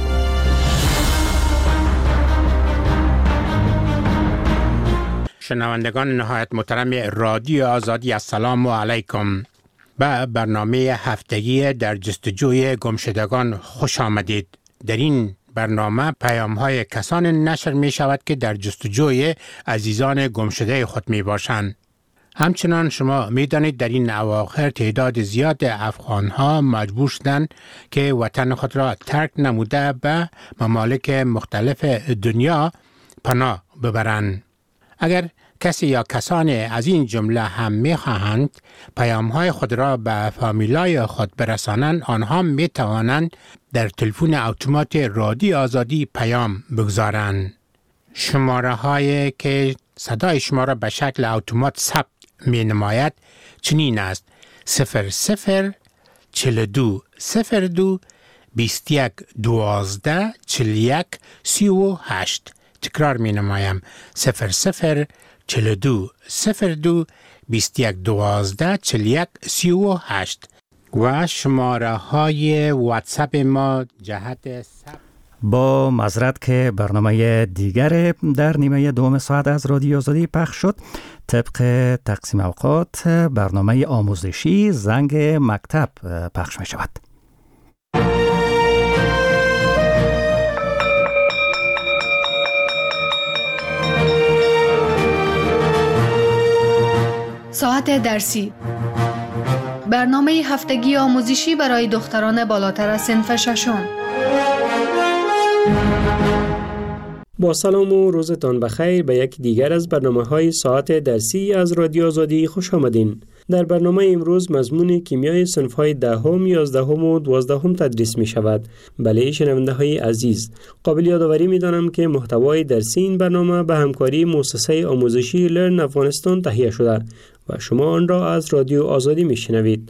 K: شنوندگان نهایت محترم رادیو آزادی، السلام علیکم. به برنامه هفتگی در جستجوی گمشدگان خوش آمدید. در این برنامه پیام‌های کسان نشر می شود که در جستجوی عزیزان گمشده خود می باشند. همچنان شما می دانید در این اواخر تعداد زیاد افغان‌ها مجبور شدند که وطن خود را ترک نموده به ممالک مختلف دنیا پناه ببرند. اگر کسی یا کسان از این جمله هم می خواهند پیام‌های خود را به فامیلای خود برسانند، آنها می توانند در تلفن اتومات رادیو آزادی پیام بگذارند. شماره هایی که صدای شما را به شکل اتومات ثبت می نماید چنین است: 00 42 02 21 12 41 38. تکرار می نمایم: 00 42 02 21 12 41 38. و شماره های واتساپ ما جهت
A: با معذرت که برنامه دیگر در نیمه دوم ساعت از رادیو آزادی پخش شد. طبق تقسیم اوقات برنامه آموزشی زنگ مکتب پخش می شود.
N: ساعت درسی، برنامه هفتگی آموزشی برای دختران بالاتر از صنف ششم.
Y: با سلام و روزتان بخیر به یک دیگر از برنامه‌های ساعت درسی از رادیو آزادی خوش آمدین. در برنامه امروز مضمون کیمیای صنف‌های 10، 11 و 12 تدریس می شود. بله شنونده های عزیز، قابل یادآوری می دانم که محتوای درسی این برنامه به همکاری مؤسسه آموزشی لرن افغانستان تهیه شده و شما آن را از رادیو آزادی می شنوید.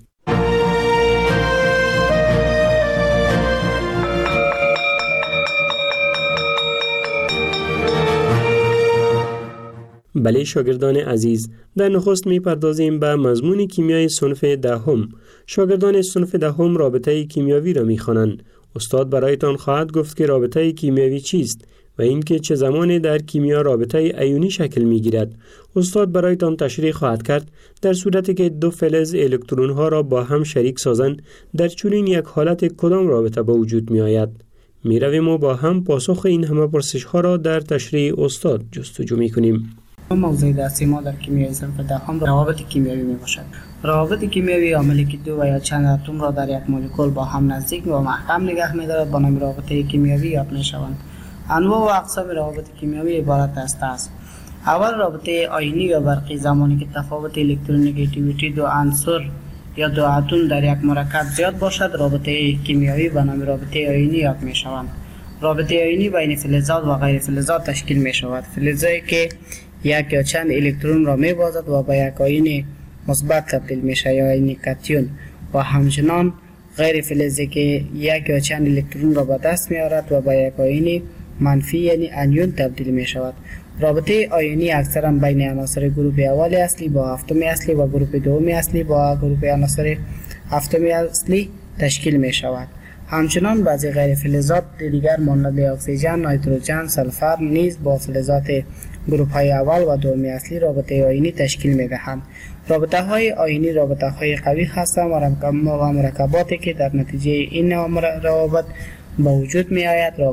Y: بله شاگردان عزیز، در نخست می پردازیم به مضمون کیمیای صنف 10. شاگردان صنف 10 رابطه کیمیاوی را می خوانند. استاد برایتان خواهد گفت که رابطه کیمیاوی چیست و اینکه چه زمانی در کیمیا رابطه ایونی شکل می گیرد. استاد برایتان تشریح خواهد کرد در صورتی که دو فلز الکترون ها را با هم شریک سازند در چنین یک حالت کدام رابطه به وجود می آید. می رویم و با هم پاسخ این همه پرسش ها را در تشریح استاد جستجو می کنیم.
C: موضوع درسی ما در کیمیای صنف 10 روابط کیمیایی می باشد. روابط کیمیایی عاملی که دو و یا چند اتم را در یک مولکول با هم نزدیک و محکم نگه می دارد با نام رابطه کیمیایی یاد می شوند. انواع و اقسام روابط کیمیایی عبارت است. اول رابطه آیونی یا برقی، زمانی که تفاوت الکترونگیتیویتی دو عنصر یا دو اتم در یک مرکب زیاد باشد رابطه کیمیایی به نام رابطه آیونی یاد می شوند. رابطه آیونی بین فلزات و غیر فلزات تشکیل می شود. فلزی که یک یا چند الکترون را می بازد و به یک آیون مثبت تبدیل می شود یا آیون کاتیون، و همچنان غیر فلزی که یک یا چند الکترون را به دست می آورد و به یک آیون منفی یعنی انیون تبدیل می شود. رابطه آیونی اکثرا بین عناصر گروپ اول اصلی با هفتم اصلی و گروپ دوم اصلی با گروپ عناصر هفتم اصلی تشکیل می شود. همچنان بعضی غیر فلزات دیگر مانند اکسیژن، نیتروژن، سلفر نیز با فلزات گروپ های اول و دومی اصلی رابطه آیونی تشکیل می دهند. رابطه های آیونی رابطه های قوی هستند و مرکباتی که در نتیجه این روابط به وجود می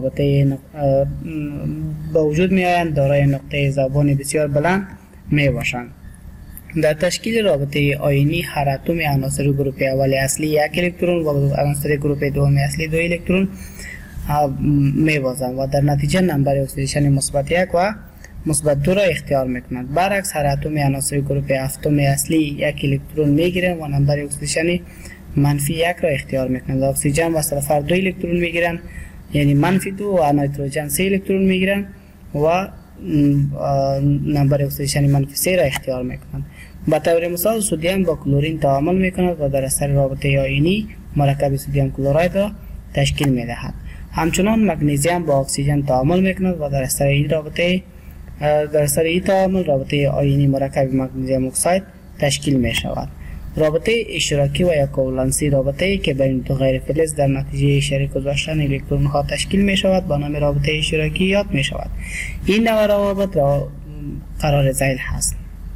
C: آیند دارای نقطه ذوبان بسیار بلند می باشند. در تشکیل رابطه آیونی هر اتم عناصر گروپ اول اصلی یک الکترون و عناصر گروپ دوم اصلی دو الکترون می بازند و در نتیجه نمبر اکسیدیشن مثبت 1 و مثبت 2 را اختیار میکنند. برعکس هر اتم عناصر گروپ هفتم اصلی یک الکترون میگیرند و نمبر اکسیدیشن منفی 1 را اختیار میکنند. اکسیژن و سلفر 2 الکترون میگیرند یعنی منفی 2 و نیتروژن 3 الکترون میگیرند و نمبر اکسیدیشن منفی 3 را اختیار میکنند. به طور مثال سدیم با کلورین تعامل میکند و در اثر رابطه آیونی مرکب سدیم کلراید را تشکیل میدهد. همچنان مگنیزیم با اکسیژن تعامل میکند و در اثر این تعامل رابطه آیونی مرکب مگنیزیم اکساید تشکیل می شود. رابطه اشتراکی و یا کوولنسی رابطه‌ای که بین دو غیر فلز در نتیجه شریک گذاشتن الکترون ها تشکیل می شود با نام رابطه اشتراکی یاد می شود. این نوع روابط را قرار ذیل هست.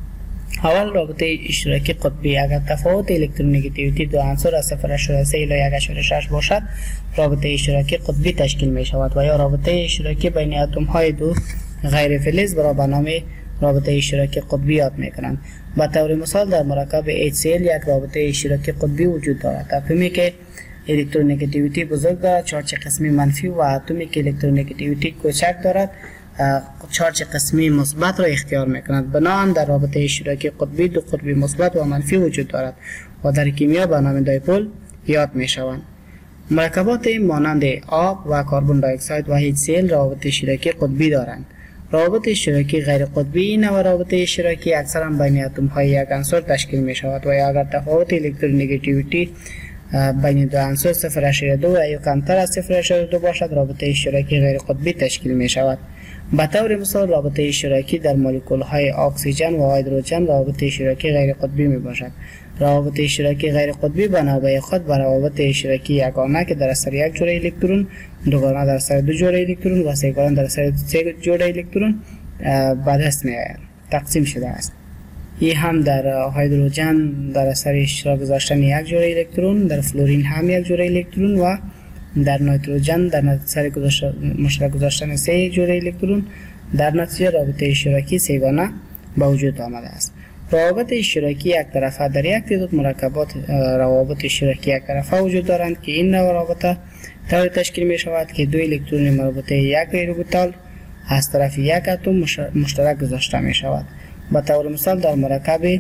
C: اول رابطه اشتراکی قطبی، اگر تفاوت الکترونگیتیویتی دو عنصر از 0.3 الی 1.6 باشد رابطه اشتراکی قطبی تشکیل می شود و یا رابطه اشتراکی بین اتم های دو غیر فلز را به نام رابطه اشتراکی قطبی یاد می کنند. به طور مثال در مرکب HCl یک رابطه اشتراکی قطبی وجود دارد. اتمی که الکترونگیتیویتی بزرگ دارد چارج قسمی منفی و اتمی که الکترونگیتیویتی کوچک دارد چارج قسمی مثبت را اختیار می کند. بنابراین در رابطه اشتراکی قطبی دو قطبی مثبت و منفی وجود دارد و در کیمیا به نام دایپول یاد می شوند. مرکبات مانند آب و کربن دی اکساید و HCl روابط اشتراکی قطبی دارند. روابط اشتراکی غیر قطبی این نوع رابطه اشتراکی اکثرا بین اتم های یک عنصر تشکیل می شود و اگر تفاوت الکترونگیتیویتی بین دو عنصر 0.2 و یا کمتر از 0.2 باشد رابطه اشتراکی غیر قطبی تشکیل می شود. به طور مثال رابطه اشتراکی در مولکول های اکسیژن و هیدروژن رابطه اشتراکی غیر قطبی می باشد. روابط اشتراکی غیر قطبی به نوبه خود بر روابط اشتراکی یگانه که در اثر یک جوړه الکترون، دوگانه در اثر دو جوړه الکترون و سه‌گانه در اثر سه جوړه الکترون به دست می‌آید تقسیم شده است. این هم در هیدروژن در اثر اشتراک گذاشتن یک جوړه الکترون، در فلورین هم یک جوړه الکترون و در نیتروژن در اثر مشترک گذاشتن سه جوړه الکترون در نتیجه رابطه اشتراکی سه‌گانه به وجود آمده است. روابط اشتراکی یک طرفه در یک تعداد مرکبات روابط اشتراکی یک طرفه وجود دارند که این نوع رابطه طوری تشکیل می شود که دو الکترون مربوطه یک غیروربیتال از طرف یک اتم مشترک گذاشته می شود. به طور مثال در مرکب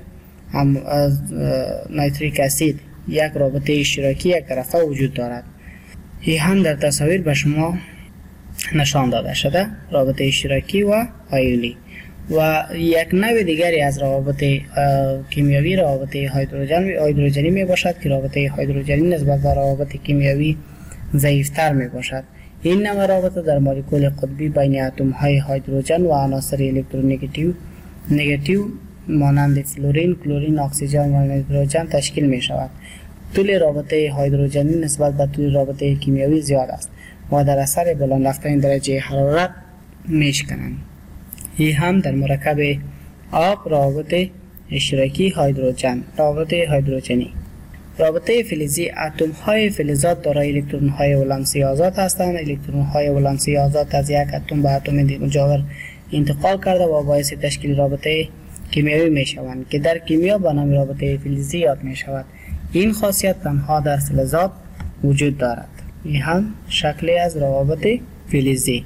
C: نیتریک اسید یک رابطه اشتراکی یک طرفه وجود دارد. این هم در تصاویر به شما نشان داده شده، رابطه اشتراکی و آیونی. و یک نوع دیگری از روابط کیمیایی رابطه هیدروژنی می باشد که رابطه هیدروژنی نسبت به روابط کیمیایی ضعیفتر می باشد. این نوع رابطه در مولکول قطبی بین اتم های هیدروژن و عناصر الکترونگاتیو مانند فلورین، کلورین، اکسیژن و نیتروژن تشکیل می شود. طول رابطه هیدروژنی نسبت به طول رابطه کیمیایی زیاد است و در اثر بالا رفتن درجه حرارت میشکنند. این هم در مرکب آب روابط اشتراکی هیدروژن، روابط هیدروژنی. رابطه فلزی، اتم های فلزات دارای الکترون های ولانسی آزاد هستند. الکترون های ولانسی آزاد از یک اتم به اتم مجاور انتقال کرده و باعث تشکیل رابطه کیمیایی می شوند که در کیمیا به نام رابطه فلزی یاد می شود. این خاصیت تنها در فلزات وجود دارد. این هم شکلی از روابط فلزی.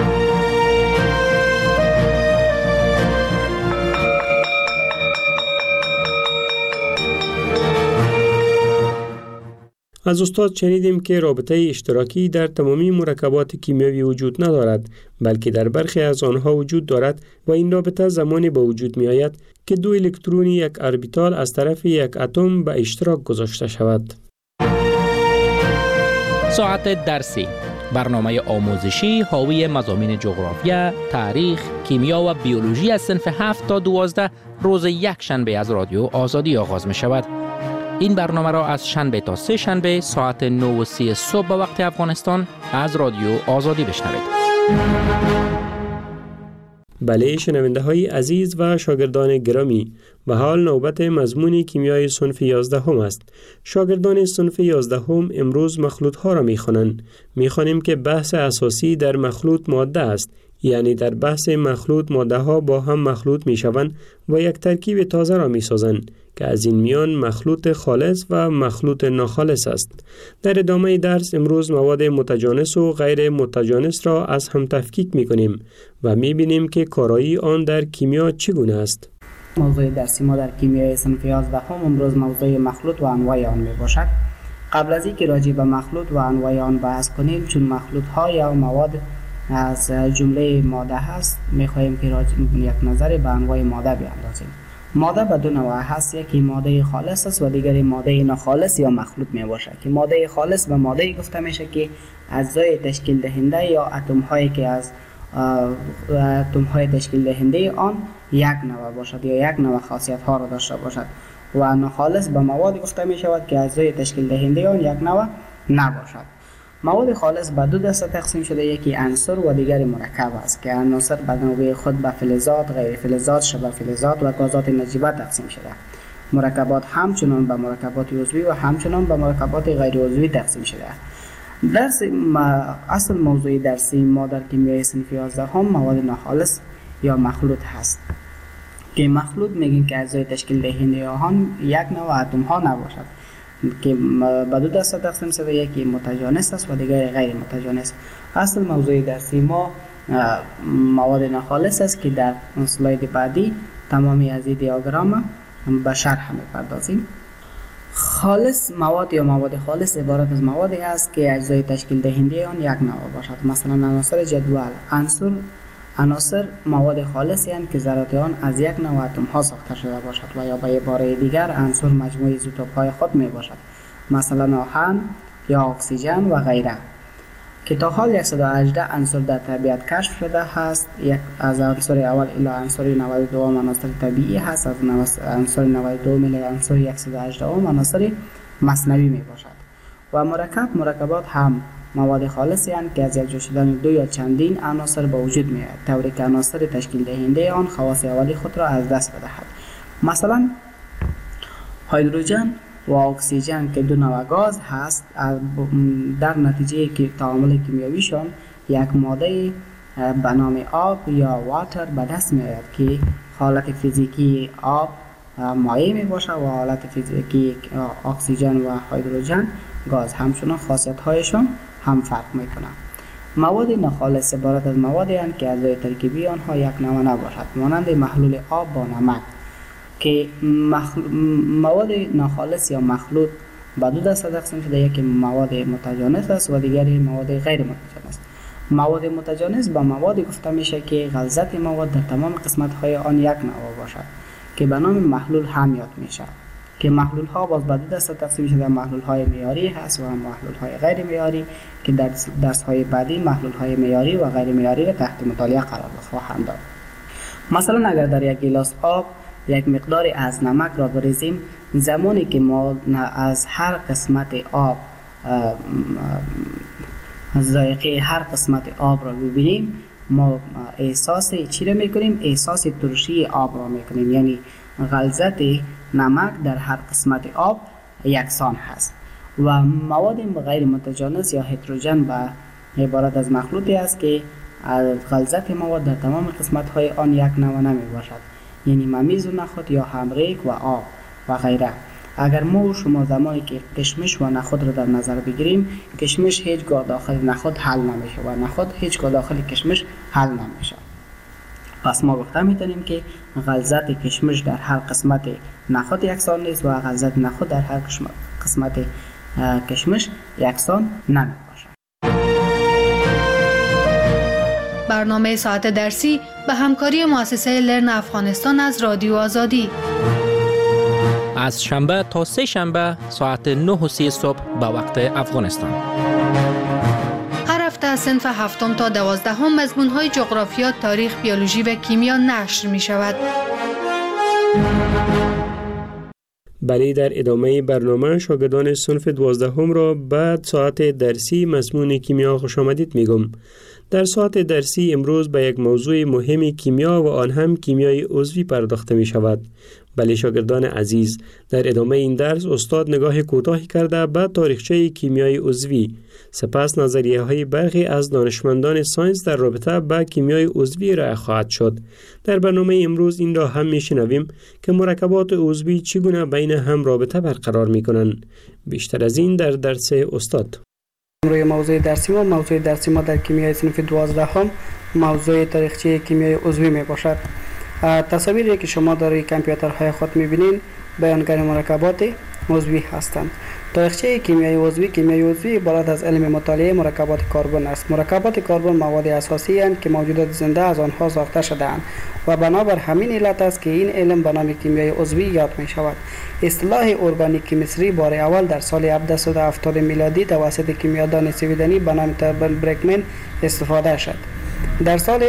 Y: از استاد شنیدیم که رابطه اشتراکی در تمامی مرکبات کیمیایی وجود ندارد، بلکه در برخی از آنها وجود دارد و این رابطه زمانی به وجود می آید که دو الکترون یک اربیتال از طرف یک اتم به اشتراک گذاشته شود.
D: ساعت درسی، برنامه آموزشی حاوی مضامین جغرافیا، تاریخ، کیمیا و بیولوژی از صنف 7 تا 12 روز یک شنبه از رادیو آزادی آغاز می شود. این برنامه را از شنبه تا سه شنبه ساعت 9:30 صبح به وقت افغانستان از رادیو آزادی بشنوید.
Y: بله شنونده های عزیز و شاگردان گرامی، به حال نوبت مضمون کیمیای صنف 11 هم است. شاگردان صنف 11 هم امروز مخلوط ها را می خوانند. می خوانیم که بحث اساسی در مخلوط ماده است، یعنی در بحث مخلوط ماده ها با هم مخلوط می شوند و یک ترکیب تازه را می سازند که از این میان مخلوط خالص و مخلوط ناخالص است. در ادامه درس امروز مواد متجانس و غیر متجانس را از هم تفکیک می کنیم و می بینیم که کارایی آن در کیمیا چگونه است.
C: موضوع درسی ما در کیمیای صنف 11 هم امروز موضوع مخلوط و انواع آن می باشد. قبل از اینکه راجع به مخلوط و انواع آن بحث کنیم، چون مخلوط ها یا مواد از جمله ماده هست، می خواهیم که یک نظر به انواع ماده بیاندازیم. ماده به دو نوع هست، یکی ماده خالص است و دیگری ماده ناخالص یا مخلوط می باشد که ماده خالص به ماده گفته میشه که اجزای تشکیل دهنده یا اتم هایی که از اتم های تشکیل دهنده آن یک نوع باشد یا یک نوع خاصیت ها را داشته باشد و ناخالص به مواد گفته می شود که اجزای تشکیل دهنده آن یک نوع نباشد. مواد خالص به دو دسته تقسیم شده، یکی عنصر و دیگری مرکب است که عناصر به نوبه خود به فلزات، غیر فلزات، شبه فلزات و گازات نجیبه تقسیم شده. مرکبات همچنان به مرکبات عضوی و همچنان به مرکبات غیر عضوی تقسیم شده. درس اصل موضوع درسی ما در کیمیای صنف 11 هم مواد ناخالص یا مخلوط هست که مخلوط میگیم که اجزای تشکیل دهنده آن یک نوع اتم ها نباشد که به دو دسته تقسیم شده، یکی متجانس است و دیگری غیر متجانس. اصل موضوع درسی ما مواد ناخالص است که در اسلاید بعدی تمامی از این دیاگرام به شرح می‌پردازیم. خالص مواد یا مواد خالص عبارت از موادی است که اجزای تشکیل دهنده آن یک نوع باشد. مثلا عناصر جدول، عناصر مواد خالصی هستند که ذرات آن از یک نوع اتم ها ساخته شده باشد و یا به عباره دیگر عنصر مجموعه ایزوتوپ های خود می باشد، مثلا آهن یا اکسیژن و غیره که تا حال 118 عنصر در طبیعت کشف شده هست. یک از عنصر اول الی عنصر 92 عناصر طبیعی هست، از عنصر 92 الی عنصر 118 عناصر مصنوعی می باشد. و مرکبات هم مواد خالصی هستند که از یک شدن دو یا چندین عناصر به وجود می آید، طوری که عناصر تشکیل دهنده آن خواص اولی خود را از دست بدهد. مثلا هیدروژن و اکسیژن که دو نوع گاز هست، در نتیجه که تعامل کیمیاییشان یک ماده به نام آب یا واتر به دست می آید که حالت فیزیکی آب مایع می باشد و حالت فیزیکی اکسیژن و هیدروژن گاز. همچنان خاصیت هایشان هم فرق می کنند. مواد ناخالص عبارت از موادی هستند که اجزای ترکیبی آنها یک نوع نباشد، مانند محلول آب با نمک که مواد ناخالص یا مخلوط به دو دسته تقسیم شده. یکی مواد متجانس است و دیگری مواد غیر متجانس. مواد متجانس به مواد گفته میشه که غلظت مواد در تمام قسمت های آن یک نوع باشد که به نام محلول هم یاد میشه، که محلول ها باز به دو دسته تقسیم شده. محلول های معیاری هست و محلول های غیر معیاری که در درس های بعدی محلول های معیاری و غیر معیاری را تحت مطالعه قرار خواهند داد. مثلا اگر در یک گیلاس آب یک مقدار از نمک را بریزیم، زمانی که ما از هر قسمت آب ذائقه هر قسمت آب را ببینیم، ما احساس چی را میکنیم؟ احساس ترشی آب را میکنیم، یعنی غلظت نمک در هر قسمت آب یکسان هست. و مواد غیر متجانس یا هتروژن به عبارت از مخلوطی است که غلظت مواد در تمام قسمت های آن یک نوع نمی باشد، یعنی ممیز و نخود یا همریک و آب و غیره. اگر ما و شما زمانی که کشمش و نخود را در نظر بگیریم، کشمش هیچگاه داخل نخود حل نمیشه و نخود هیچگاه داخل کشمش حل نمیشه. پس ما گفته میتونیم که غلظت کشمش در هر قسمت نخود یکسان نیست و غلظت نخود در هر قسمت کشمش یکسان نمی باشد.
N: برنامه ساعت درسی به همکاری مؤسسه لرن افغانستان از رادیو آزادی
D: از شنبه تا سه شنبه ساعت 9:30 صبح به وقت افغانستان.
N: هر هفته از صنف 7 تا 12 مضمون‌های جغرافیا، تاریخ، بیولوژی و کیمیا نشر می‌شود.
Y: بله، در ادامه برنامه شاگردان صنف 12 را بعد ساعت درسی مضمون کیمیا خوش آمدید میگم. در ساعت درسی امروز به یک موضوع مهم کیمیا و آن هم کیمیای عضوی پرداخته می شود. بله شاگردان عزیز، در ادامه این درس استاد نگاه کوتاهی کرده به تاریخچه کیمیای عضوی، سپس نظریه های برخی از دانشمندان ساینس در رابطه با کیمیای عضوی ارائه خواهد شد. در برنامه امروز این را هم میشنویم که مرکبات عضوی چگونه بین هم رابطه برقرار می کنند. بیشتر از این در درس استاد.
C: روی موضوع درسی ما در کیمیای صنف 12 موضوع تاریخچه کیمیای عضوی می باشد. تصاویری که شما در کامپیوترهای خود می‌بینید بیانگر مرکبات عضوی هستند. تاریخچه کیمیای عضوی عبارت از علم مطالعه مرکبات کربن است. مرکبات کربن مواد اساسی اند که موجودات زنده از آنها ساخته شده‌اند و بنابر همین علت است که این علم به نام کیمیای عضوی یاد می شود. اصطلاح ارگانیک کیمستری بار اول در سال 1770 میلادی توسط کیمیادان سویدنی به نام برکمن استفاده شد. در سال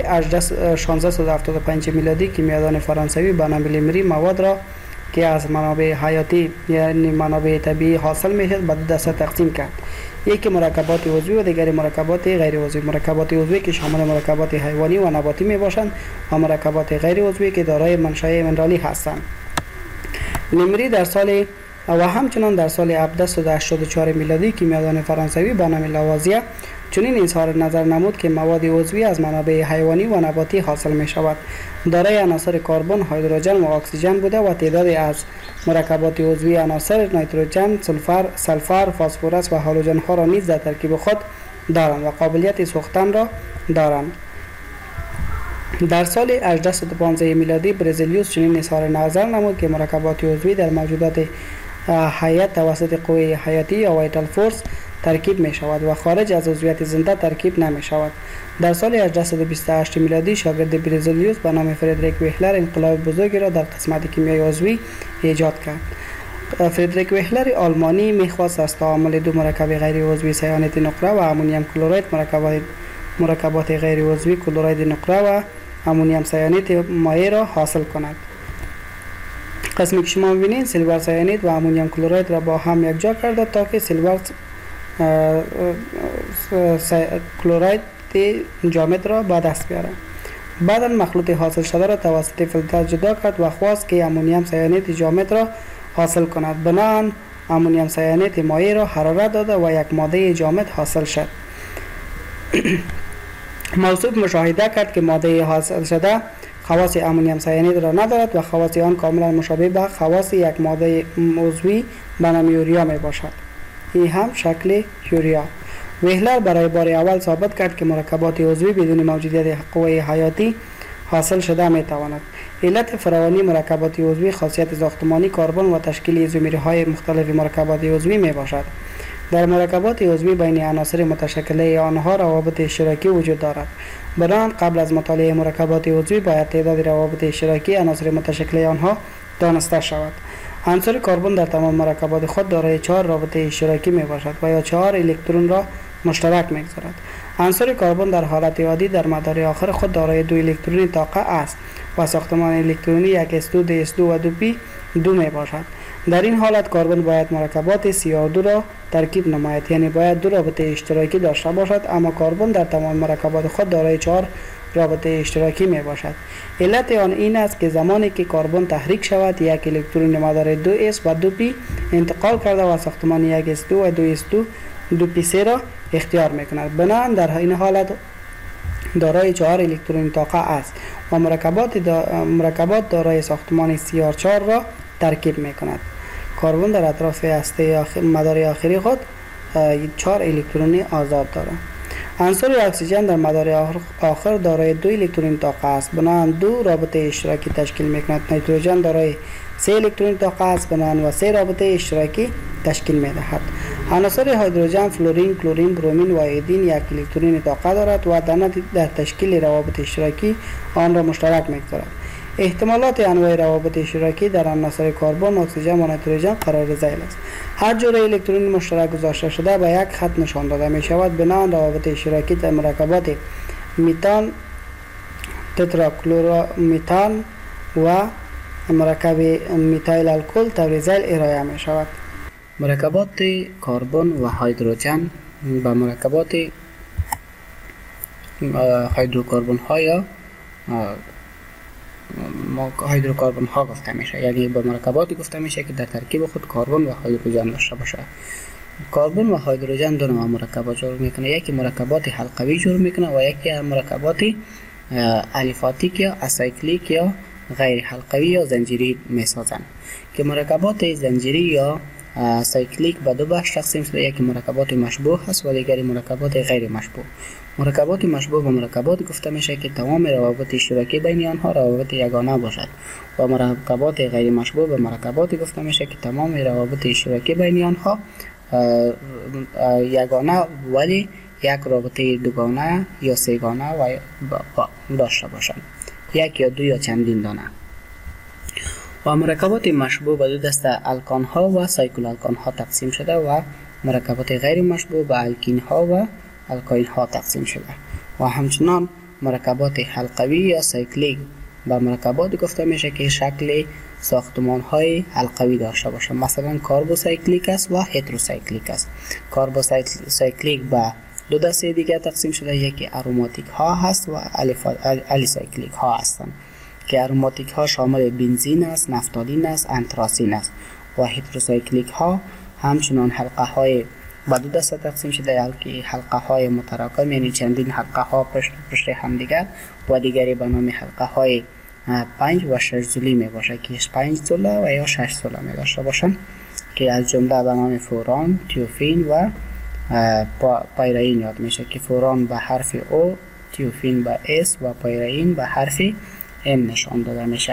C: 1675 میلادی کیمیادان فرانسوی به نام لیمری مواد را که از منابع حیاتی یعنی منابع طبیعی حاصل می‌شد به دو دسته تقسیم کرد. یکی مرکبات عضوی و دیگری مرکبات غیر عضوی. مرکبات عضوی که شامل مرکبات حیوانی و نباتی میباشند و مرکبات غیر عضوی که دارای منشأ منرالی هستند. لیمری در سال و همچنان در سال 1784 میلادی کیمیادان فرانسوی به نام لاوازیه چنین اظهار نظر نمود که مواد عضوی از منابع حیوانی و نباتی حاصل می شود. دارای عناصر کربن، هیدروژن و اکسیژن بوده و تعدادی از مرکبات عضوی عناصر نیتروژن، سلفر، فسفرس و هالوژن ها را نیز در ترکیب خود دارند و قابلیت سوختن را دارند. در سال 1815 میلادی برزیلیوس چنین اظهار نظر نمود که مرکبات عضوی در موجودات حیات توسط قوه حیاتی یا وایتال فورس ترکیب می شود و خارج از عضویت زنده ترکیب نمی شود. در سال 1828 میلادی شاگرد برزیلیوس به نام فردریک وهلر انقلاب بزرگی را در قسمت کیمیای عضوی ایجاد کرد. فردریک وهلر آلمانی می‌خواست از تعامل دو مرکب غیر عضوی سیانید نقره و امونیم کلراید مرکبات غیر عضوی کلراید نقره و امونیم سیانید مایع را حاصل کند. قسمی که شما می‌بینید سیلور سیانید و امونیم کلراید را با هم یکجا کرده تا که سیلور کلراید جامد را به دست بیارد. بعدا مخلوط حاصل شده را توسط فیلتر جدا کرد و خواست که امونیم سیانید جامد را حاصل کند. بنابراین امونیم سیانید مایع را حرارت داده و یک ماده جامد حاصل شد. موصوف مشاهده کرد که ماده حاصل شده خواص امونیم سیانید را ندارد و خواص آن کاملا مشابه به خواص یک ماده عضوی به نام یوریا می باشد. این هم شکل یوریا. وهلر برای بار اول ثابت کرد که مرکبات عضوی بدون موجودیت قوه حیاتی حاصل شده می تواند. علت فراوانی مرکبات عضوی خاصیت ساختمانی کربن و تشکیل ایزومرهای مختلف مرکبات عضوی می باشد. در مرکبات عضوی بین عناصر متشکله آنها روابط اشتراکی وجود دارد. بنابراین قبل از مطالعه مرکبات عضوی باید تعداد روابط اشتراکی عناصر متشکله آنها دانسته شود. عنصر کربن در تمام مرکبات خود دارای 4 رابطه اشتراکی می باشد و یا 4 الکترون را مشترک می‌گذارد. عنصر کربن در حالت عادی در مدار آخر خود دارای 2 الکترون طاقه است و ساختمان الکترونی 1s2 2s2 و 2p2 می باشد. در این حالت کربن باید مرکبات CR2 را ترکیب نماید، یعنی باید 2 رابطه اشتراکی داشته باشد، اما کربن در تمام مرکبات خود دارای 4 رابطه اشتراکی می باشد. علت آن این است که زمانی که کربن تحریک شود یک الکترون مدار 2s و 2p انتقال کرده و ساختمان 1s2 و 2s2 2p3 را اختیار می کند. بنابراین در این حالت دارای 4 الکترون طاقه است و مرکبات دارای ساختمان CR4 را ترکیب می کند. کربن در اطراف هسته مدار آخری خود 4 الکترون آزاد دارد. عنصر اکسیژن در مدار آخر دارای 2 الکترون طاقه است، بنابراین 2 رابطه اشتراکی تشکیل می کند. نیتروژن دارای 3 الکترون طاقه است، بنابراین و 3 رابطه اشتراکی تشکیل می دهد. عناصر هیدروژن، فلورین، کلورین، برومین و ایودین 1 الکترون طاقه دارد و در تشکیل روابط اشتراکی آن را مشترک می‌گذارد. احتمالات انواع روابط اشتراکی در عناصر کربن، اکسیژن و نیتروژن قرار ذیل است. هر جور الکترون مشترک گذاشته شده به یک خط نشان داده می شود. بنابراین روابط اشتراکی در مرکبات میتان، تتراکلورمیتان و مرکب میتایل الکل طور ذیل ارائه می شود. مرکبات کربن و هیدروژن با مرکبات هیدروکربن ها یا هیدروکربن ها گفته میشه، یعنی با مرکباتی گفته میشه که در ترکیب خود کربن و هیدروژن داشته باشه. کربن و هیدروژن دو نوع مرکبات جور میکنه، یکی مرکبات حلقوی جور میکنه و یکی مرکبات الیفاتیک یا اسایکلیک یا غیر حلقوی یا زنجیری میسازن. که مرکبات زنجیری یا سایکلیک به دو بخش تقسیم شده، یکی مرکبات مشبوه هست و دیگری مرکبات غیر مشبوه. مرکبات مشبوه و مرکبات گفته میشه که تمام روابط اشتراکی بین آنها روابط یگانه باشد و مرکبات غیر مشبوه و مرکبات گفته میشه که تمام روابط اشتراکی بین آنها یگانه ولی یک رابطه دوگانه یا سه‌گانه و داشته باشند، یک یا دو یا چندین دانه. و مرکبات مشبوه به دو دسته الکان ها و سایکل الکان ها تقسیم شده و مرکبات غیر مشبوه به الکین ها و الکاین ها تقسیم شده و همچنان مرکبات حلقوی یا سایکلیک به مرکبات گفته میشه که شکل ساختمان های حلقوی داشته باشه، مثلا کاربوسایکلیک است و هتروسایکلیک است. کاربوسایکلیک به دو دسته دیگه تقسیم شده، یکی اروماتیک ها هست و الیسایکلیک ها هستند که اروماتیک ها شامل بنزین است، نفتالین است، انتراسین است و هتروسایکلیک ها همچنان حلقه های به دو دسته تقسیم شده، که حلقه های متراکم یعنی چندین حلقه ها پشت هم دیگر و دیگری به نام حلقه های 5 و 6 زولی می باشه که 5 زوله و یا 6 زوله می داشته باشن که از جمله به نام فوران، تیوفین و پایرین یاد میشه که فوران به حرف O، تیوفین به S و پایرین به حرف M نشان داده میشه.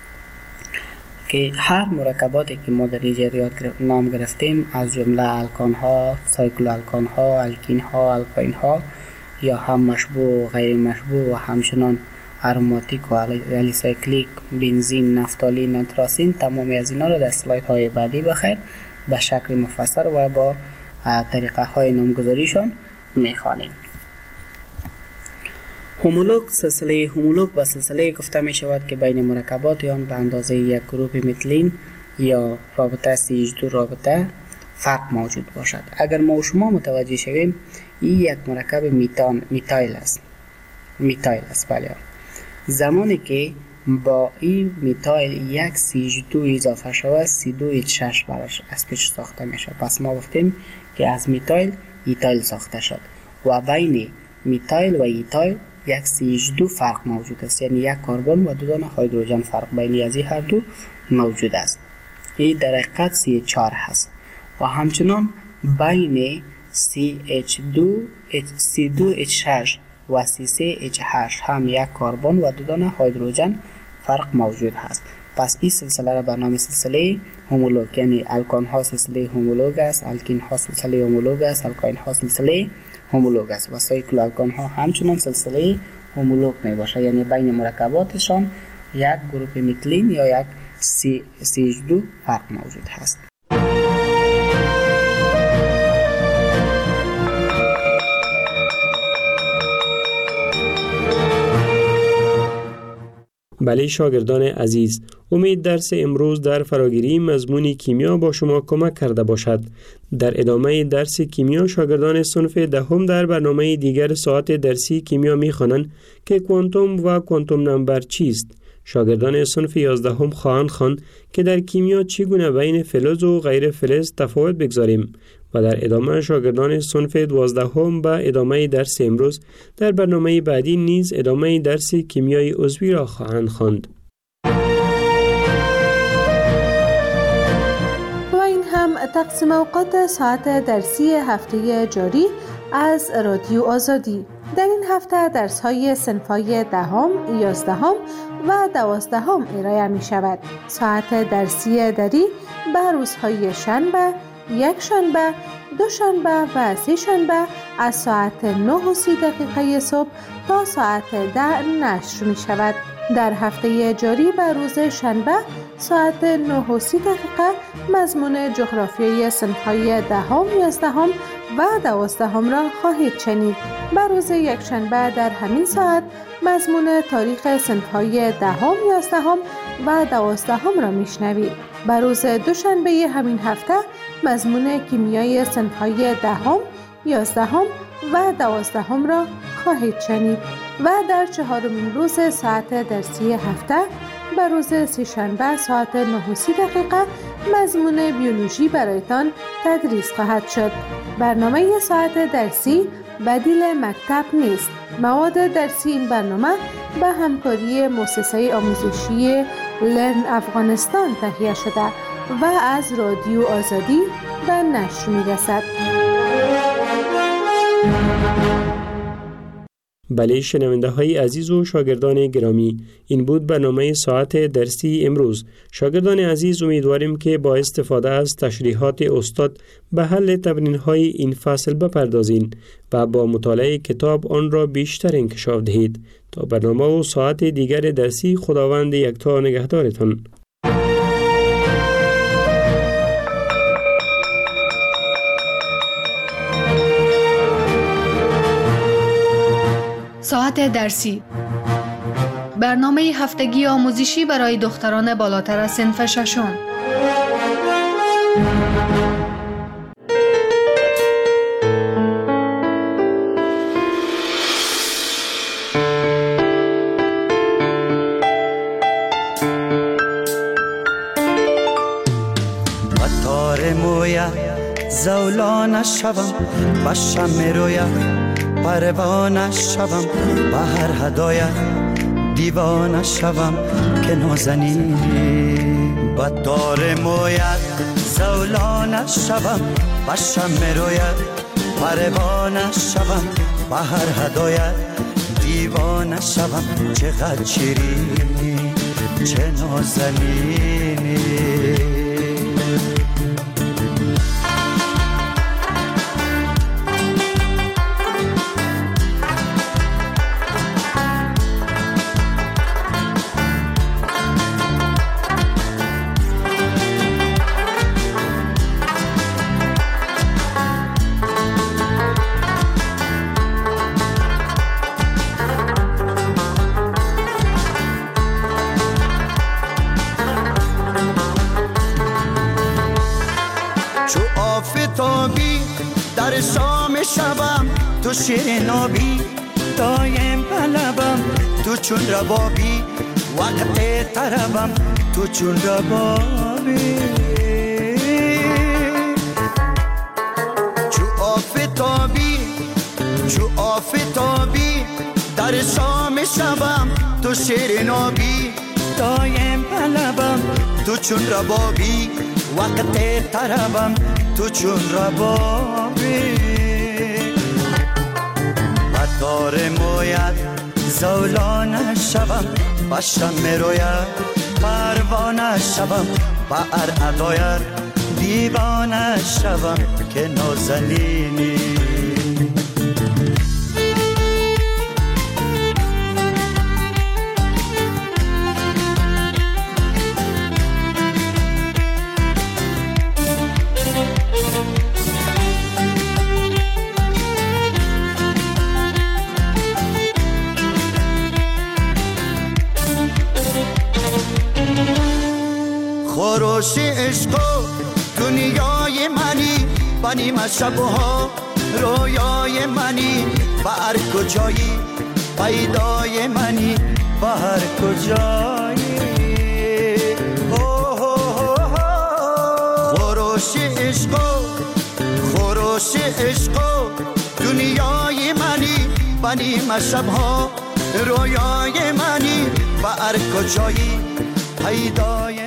C: که هر مرکباتی که ما در اینجا نام گرفتیم از جمله الکان ها، سایکل الکان ها، الکین ها، الکاین ها یا هم مشبوه و غیر مشبوه و همچنان اروماتیک و الیسایکلیک، بنزین، نفتالین، انتراسین، تمامی از اینا را در اسلاید های بعدی بخیر به شکل مفصل و با طریقه های نامگذاریشان میخوانیم. هومولوگ، سلسله هومولوگ و سلسله گفته می شود که بین مرکبات آن به اندازه یک گروپ متلین یا رابطه CH2 رابطه فرق موجود باشد. اگر ما و شما متوجه شویم این یک مرکب میتایل است بله. زمانی که با این میتایل یک CH2 اضافه شود C2H6 براش از پیش ساخته میشه. پس ما گفتیم که از میتایل ایتایل ساخته شد و بین میتایل و ایتایل یک CH2 فرق موجود است، یعنی یک کربن و دو دانه هیدروژن فرق بین از این هر دو موجود است. این در حقیقت CH4 هست و همچنان بین C2H6 و C3H8 هم یک کربن و دو دانه هیدروژن فرق موجود هست. پس این سلسله را به نام سلسله هومولوگ، یعنی الکان ها سلسله هومولوگ است، الکین ها سلسله هومولوگ است، الکاین ها سلسله هومولوگ است و سایکل الکان ها همچنان سلسله هومولوگ می باشه، یعنی بین مرکباتشان یک گروپ میتیلین یا یک CH2 فرق موجود هست.
Y: بله شاگردان عزیز، امید درس امروز در فراگیری مضمون کیمیا با شما کمک کرده باشد. در ادامه درس کیمیا شاگردان صنف دهم در برنامه دیگر ساعت درسی کیمیا می‌خوانند که کوانتوم و کوانتوم نمبر چیست. شاگردان صنف 11 خواهند خواند که در کیمیا چگونه بین فلز و غیر فلز تفاوت بگذاریم و در ادامه شاگردان صنف 12 به ادامه درس امروز در برنامه بعدی نیز ادامه درس کیمیای عضوی را خواهند خواند.
N: و این هم تقسیم اوقات ساعت درسی هفته جاری از رادیو آزادی. در این هفته درس‌های صنف‌های 10، 11 و 12 ارائه می شود. ساعت درسی دری به روزهای شنبه، یک شنبه، دو شنبه و سه شنبه از ساعت 9:30 صبح تا ساعت 10 نشر می شود. در هفته جاری به روز شنبه ساعت 9:30 مضمون جغرافیای صنف‌های 10، 11 و 12 را خواهید شنید. به روز یک شنبه در همین ساعت مضمون تاریخ صنف‌های 10، 11 و 12 را میشنوید. به روز دوشنبه همین هفته مضمون کیمیای صنف‌های 10، 11 و 12 را خواهید شنید و در چهارمین روز ساعت درسی هفته به روز سه‌شنبه ساعت 9:30 مضمون بیولوژی برایتان تدریس خواهد شد. برنامه ساعت درسی بدیل مکتب نیست. مواد درسی این برنامه به همکاری مؤسسه آموزشی لرن افغانستان تهیه شده و از رادیو آزادی به نشر می‌رسد.
Y: بله شنونده های عزیز و شاگردان گرامی، این بود برنامه ساعت درسی امروز. شاگردان عزیز امیدواریم که با استفاده از تشریحات استاد به حل تمرین های این فصل بپردازین و با مطالعه کتاب آن را بیشتر انکشاف دهید. تا برنامه و ساعت دیگر درسی خداوند یکتا نگهدارتان.
N: ساعت درسی، برنامه هفتگی آموزشی برای دختران بالاتر از صنف ششم.
F: بطار مویا زولان شبم بشم رویا پروانه شوم به هر هدایت دیوانه شوم که نازنینی بطار مویت زولانه شوم بشم رویت پروانه شوم به هر هدایت دیوانه شوم چقدر شیرینی چه نازنینی در شام شبم تو شیرین آبی دایم بلبم تو چون ربابی وقت طربم تو چون ربابی چو آفتابی در شام شبم تو شیرین آبی دایم بلبم تو چون ربابی وقت طربم تو چون ربابی بطار مویت زولانه شوم باشم میروید پروانه شوم با ادایر دیوانه شوم که نازنینی خروش عشق و دنیای منی بنیم شبها رویای منی با هر کجایی پیدای منی با هر کجایی خروش عشق و دنیای منی بنیم شبها رویای منی با هر کجایی پیدای